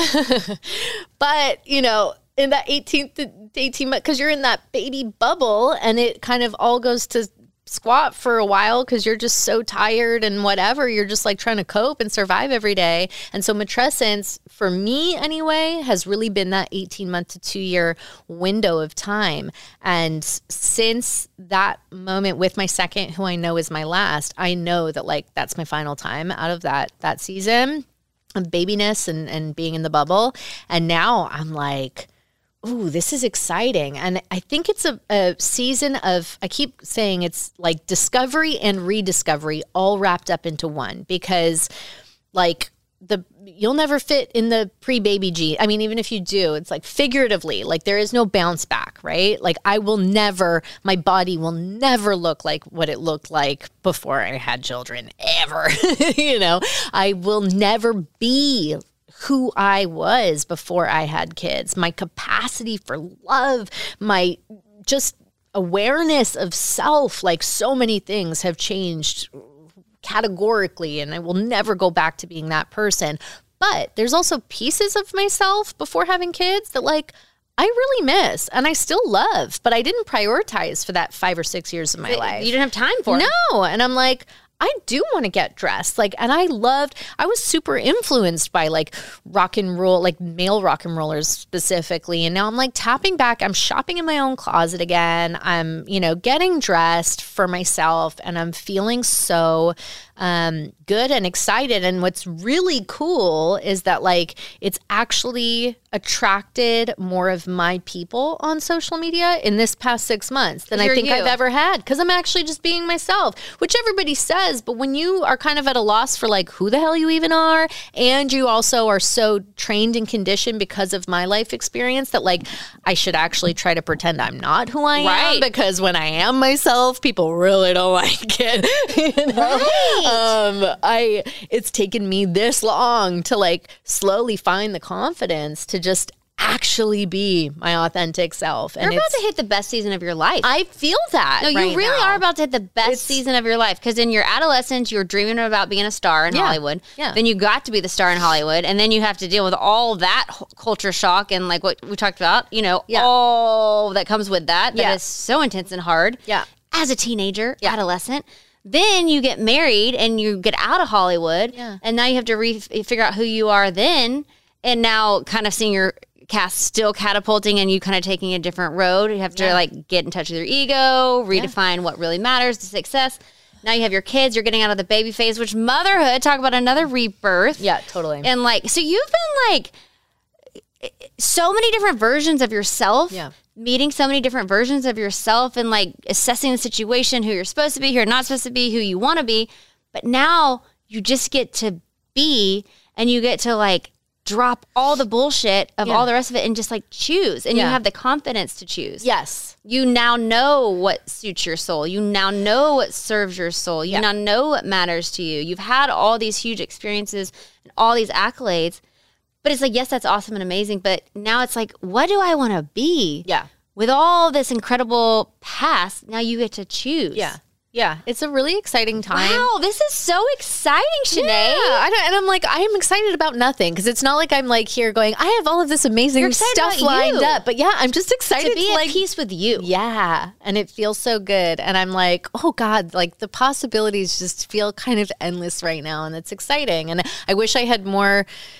but, you know, in that eighteenth to eighteen months, because you're in that baby bubble and it kind of all goes to squat for a while because you're just so tired and whatever. You're just like trying to cope and survive every day. And so matrescence, for me anyway, has really been that eighteen month to two year window of time. And since that moment with my second, who I know is my last, I know that like that's my final time out of that that season of babiness and, and being in the bubble. And now I'm like, ooh, this is exciting. And I think it's a, a season of, I keep saying it's like discovery and rediscovery all wrapped up into one because like the, you'll never fit in the pre-baby gene. I mean, even if you do, it's like figuratively, like there is no bounce back, right? Like I will never, my body will never look like what it looked like before I had children ever. You know, I will never be who I was before I had kids, my capacity for love, my just awareness of self, like so many things have changed categorically, and I will never go back to being that person. But there's also pieces of myself before having kids that like I really miss and I still love, but I didn't prioritize for that five or six years of my But life. you didn't have time for it. No. And I'm like, I do want to get dressed. Like, and I loved, I was super influenced by like rock and roll, like male rock and rollers specifically. And now I'm like tapping back. I'm shopping in my own closet again. I'm, you know, getting dressed for myself and I'm feeling so um, good and excited. And what's really cool is that like, it's actually attracted more of my people on social media in this past six months than I You're think you. I've ever had. Cause I'm actually just being myself, which everybody says. But when you are kind of at a loss for like who the hell you even are, and you also are so trained and conditioned because of my life experience that like I should actually try to pretend I'm not who I Right. am, because when I am myself, people really don't like it. You know? Right. Um, I it's taken me this long to like slowly find the confidence to just actually be my authentic self. You're about to hit the best season of your life. I feel that. No, you right really now. are about to hit the best It's- season of your life, because in your adolescence, you were dreaming about being a star in Yeah. Hollywood. Yeah. Then you got to be the star in Hollywood, and then you have to deal with all that h- culture shock and like what we talked about, you know, Yeah. all that comes with that. That Yeah. is so intense and hard. Yeah. As a teenager, adolescent. Then you get married and you get out of Hollywood, Yeah. and now you have to re- figure out who you are then, and now kind of seeing your cast still catapulting and you kind of taking a different road. You have to Yeah. like get in touch with your ego, redefine what really matters to success. Now you have your kids, you're getting out of the baby phase, which motherhood, talk about another rebirth. Yeah, totally. And like, so you've been like so many different versions of yourself. Yeah. Meeting so many different versions of yourself and like assessing the situation, who you're supposed to be, who you're not supposed to be, who you want to be. But now you just get to be, and you get to like drop all the bullshit of Yeah. all the rest of it and just like choose. And you Yeah. have the confidence to choose. Yes. You now know what suits your soul. You now know what serves your soul. You Yeah. now know what matters to you. You've had all these huge experiences and all these accolades. But it's like, yes, that's awesome and amazing. But now it's like, what do I want to be? Yeah. With all this incredible past, now you get to choose. Yeah. Yeah. It's a really exciting time. Wow, this is so exciting, Shanae. Yeah, I don't, and I'm like, I am excited about nothing, because it's not like I'm like here going, I have all of this amazing You're excited stuff about lined you. up. But yeah, I'm just excited To be at like, peace with you. Yeah, and it feels so good. And I'm like, oh God, like the possibilities just feel kind of endless right now, and it's exciting. And I wish I had more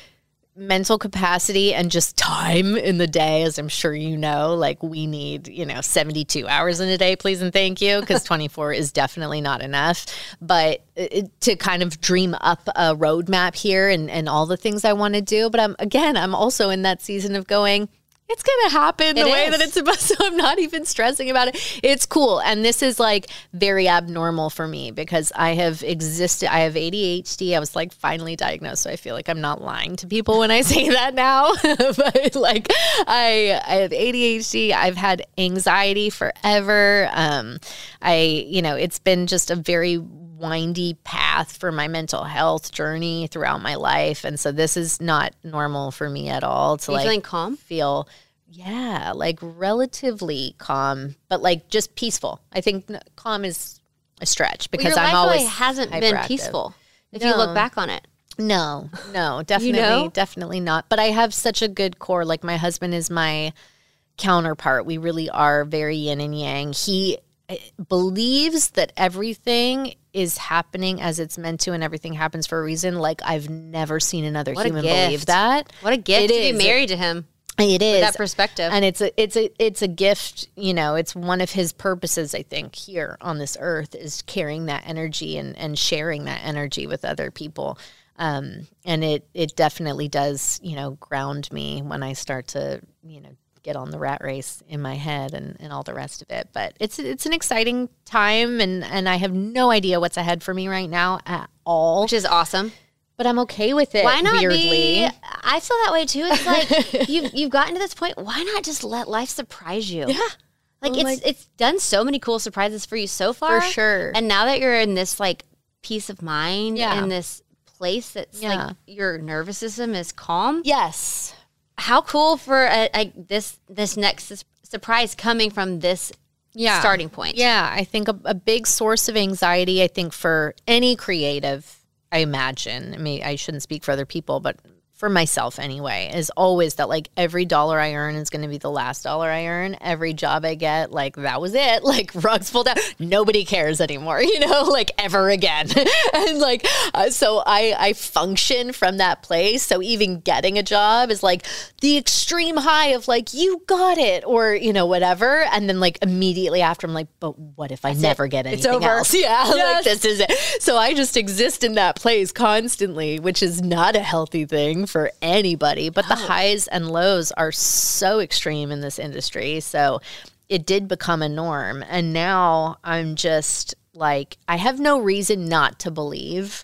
mental capacity and just time in the day, as I'm sure you know, like we need, you know, seventy-two hours in a day, please and thank you, because twenty-four is definitely not enough. But it, to kind of dream up a roadmap here and, and all the things I want to do. But I'm, again, I'm also in that season of going, it's going to happen the It way is. that it's supposed to. I'm not even stressing about it. It's cool. And this is like very abnormal for me, because I have existed. I have A D H D. I was like finally diagnosed. So I feel like I'm not lying to people when I say that now. But like I, I have A D H D. I've had anxiety forever. Um, I, you know, it's been just a very windy path for my mental health journey throughout my life. And so this is not normal for me at all to Are you like feeling calm? feel, yeah, like relatively calm, but like just peaceful. I think n- calm is a stretch, because well, your I'm life always really hasn't been hyperactive. peaceful if you No. look back on it. No, no, definitely, know? definitely not. But I have such a good core. Like my husband is my counterpart. We really are very yin and yang. He uh, believes that everything is happening as it's meant to, and everything happens for a reason. Like I've never seen another What a human gift. believe that. What a gift It to is. be married to him. It is With that perspective. and it's a it's a it's a gift. You know, it's one of his purposes. I think here on this earth is carrying that energy and and sharing that energy with other people. Um, and it it definitely does, you know, ground me when I start to, you know, get on the rat race in my head and, and all the rest of it. But it's it's an exciting time, and and I have no idea what's ahead for me right now at all, Which is awesome. but I'm okay with it. Why not weirdly. be? I feel that way too. It's like you've you've gotten to this point. Why not just let life surprise you? Yeah. Like Well, it's like- it's done so many cool surprises for you so far. For sure. And now that you're in this like peace of mind Yeah. and this place that's Yeah. like your nervous system is calm. Yes. How cool for a, a, this this next s- surprise coming from this Yeah. starting point. Yeah, I think a, a big source of anxiety, I think for any creative, I imagine, I mean, I shouldn't speak for other people, but for myself anyway, is always that like every dollar I earn is going to be the last dollar I earn. Every job I get, like that was it. Like rugs pulled out. Nobody cares anymore, you know, like ever again. And like, uh, so I, I function from that place. So even getting a job is like the extreme high of like, you got it, or, you know, whatever. And then like immediately after I'm like, but what if I That's never it. get It's anything over. else? Yeah. Like Yes. this is it. So I just exist in that place constantly, which is not a healthy thing for anybody, but the highs and lows are so extreme in this industry. So it did become a norm. And now I'm just like, I have no reason not to believe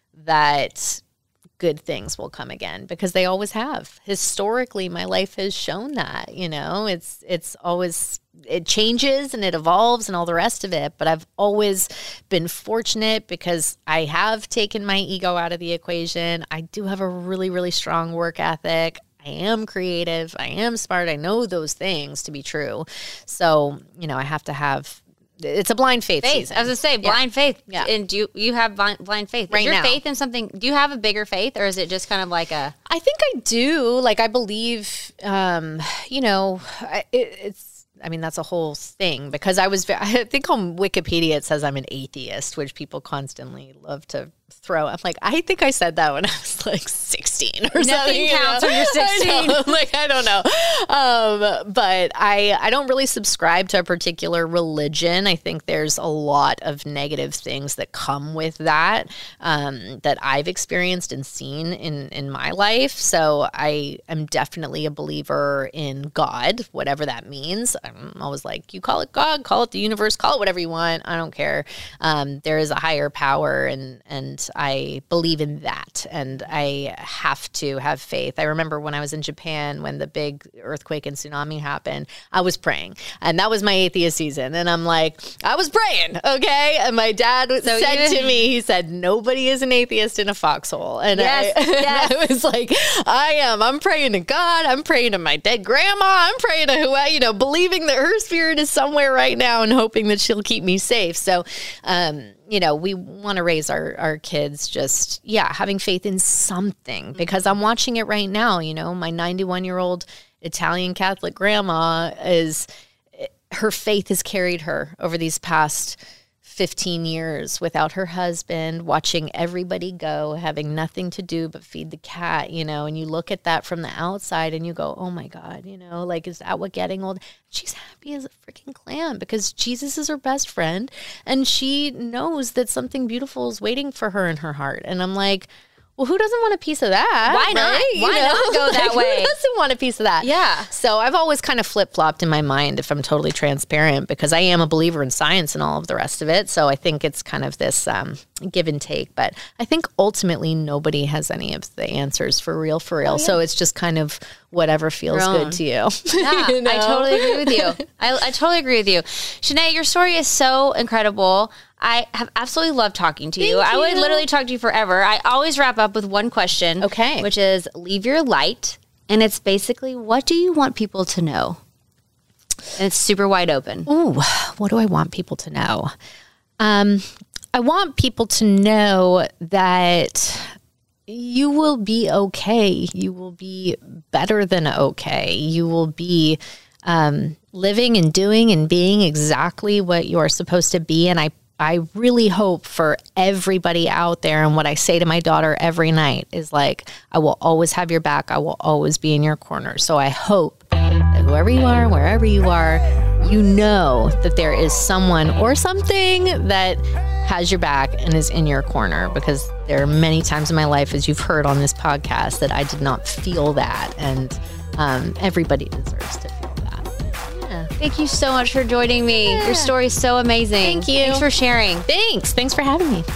that good things will come again, because they always have. Historically, my life has shown that, you know, it's, it's always, it changes and it evolves and all the rest of it. But I've always been fortunate because I have taken my ego out of the equation. I do have a really, really strong work ethic. I am creative. I am smart. I know those things to be true. So, you know, I have to have, it's a blind faith, faith. season. I was going to say blind yeah. faith. Yeah. And do you, you have blind, blind faith. Right is your now. faith in something, do you have a bigger faith or is it just kind of like a? I think I do. Like I believe, um, you know, it, it's, I mean, that's a whole thing because I was, I think on Wikipedia it says I'm an atheist, which people constantly love to throw. I'm like, I think I said that when I was like sixteen or Nothing something. counts you when know? you're sixteen. I like, I don't know. Um, but I, I don't really subscribe to a particular religion. I think there's a lot of negative things that come with that, um, that I've experienced and seen in, in my life. So I am definitely a believer in God, whatever that means. I'm always like, you call it God, call it the universe, call it whatever you want. I don't care. Um, there is a higher power and, and I believe in that. And I have to have faith. I remember when I was in Japan, when the big earthquake and tsunami happened, I was praying. And that was my atheist season. And I'm like, I was praying, okay? And my dad so said you, to me, he said, nobody is an atheist in a foxhole. And, yes, I, yes. and I was like, I am. I'm praying to God. I'm praying to my dead grandma. I'm praying to who I, you know, believing that her spirit is somewhere right now and hoping that she'll keep me safe. So, um, you know, we want to raise our, our kids just, yeah, having faith in something because I'm watching it right now. You know, my ninety-one-year-old Italian Catholic grandma is, her faith has carried her over these past fifteen years without her husband, watching everybody go, having nothing to do but feed the cat, you know, and you look at that from the outside and you go, oh my God, you know, like, is that what getting old? She's happy as a freaking clam because Jesus is her best friend and she knows that something beautiful is waiting for her in her heart. And I'm like, well, who doesn't want a piece of that? Why not? Right? Why you know? not go that like, way? Who doesn't want a piece of that? Yeah. So I've always kind of flip-flopped in my mind, if I'm totally transparent, because I am a believer in science and all of the rest of it. So I think it's kind of this um, give and take. But I think ultimately nobody has any of the answers for real, for real. Oh, yeah. So it's just kind of whatever feels good to you. Yeah, you know? I totally agree with you. I, I totally agree with you. Shanae, your story is so incredible. I have absolutely loved talking to you. Thank I would you. literally talk to you forever. I always wrap up with one question. Okay. Which is, leave your light. And it's basically, what do you want people to know? And it's super wide open. Ooh, what do I want people to know? Um, I want people to know that you will be okay. You will be better than okay. You will be um, living and doing and being exactly what you're supposed to be. And I I really hope for everybody out there, and what I say to my daughter every night is like, I will always have your back. I will always be in your corner. So I hope that whoever you are, wherever you are, you know that there is someone or something that has your back and is in your corner, because there are many times in my life, as you've heard on this podcast, that I did not feel that. And um, everybody deserves to feel that. Thank you so much for joining me. Yeah. Your story is so amazing. Thank you. Thanks for sharing. Thanks. Thanks for having me.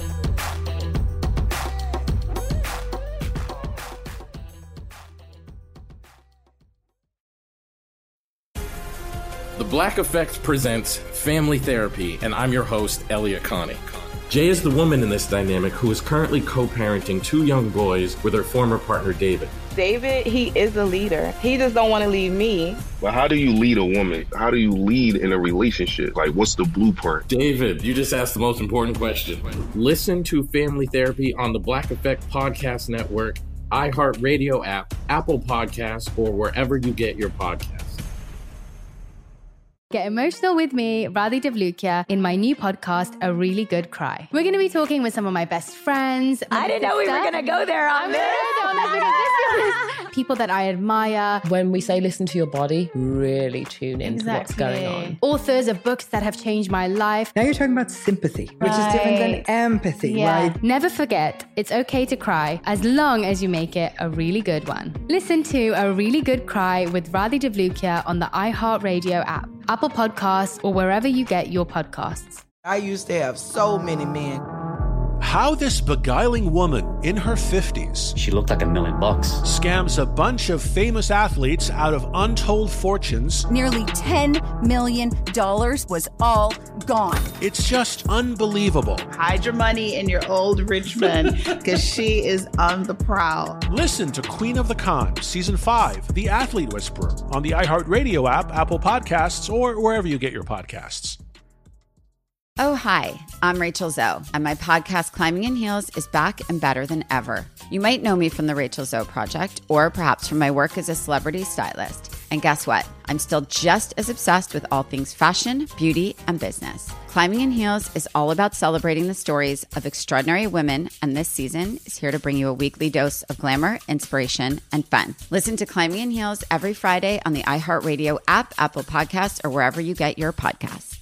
The Black Effect presents Family Therapy, and I'm your host, Elliot Connie. Jay is the woman in this dynamic who is currently co-parenting two young boys with her former partner, David. David, he is a leader. He just don't want to leave me. But how do you lead a woman? How do you lead in a relationship? Like, what's the blueprint? David, you just asked the most important question. Listen to Family Therapy on the Black Effect Podcast Network, iHeartRadio app, Apple Podcasts, or wherever you get your podcasts. Get emotional with me, Radhi Devlukia, in my new podcast, A Really Good Cry. We're going to be talking with some of my best friends. I didn't know we were going to go there on this. People that I admire. When we say listen to your body, really tune in Exactly. to what's going on. Authors of books that have changed my life. Now you're talking about sympathy, which Right. is different than empathy, Yeah. right? Never forget, it's okay to cry as long as you make it a really good one. Listen to A Really Good Cry with Radhi Devlukia on the iHeartRadio app, Apple Podcasts, or wherever you get your podcasts. I used to have so many men. how this beguiling woman in her fifties, she looked like a million bucks, scams a bunch of famous athletes out of untold fortunes. Nearly ten million dollars was all gone. It's just unbelievable. Hide your money in your old rich man, because she is on the prowl. Listen to Queen of the Con, Season five, The Athlete Whisperer, on the iHeartRadio app, Apple Podcasts, or wherever you get your podcasts. Oh, hi, I'm Rachel Zoe, and my podcast, Climbing in Heels, is back and better than ever. You might know me from the Rachel Zoe Project, or perhaps from my work as a celebrity stylist. And guess what? I'm still just as obsessed with all things fashion, beauty, and business. Climbing in Heels is all about celebrating the stories of extraordinary women, and this season is here to bring you a weekly dose of glamour, inspiration, and fun. Listen to Climbing in Heels every Friday on the iHeartRadio app, Apple Podcasts, or wherever you get your podcasts.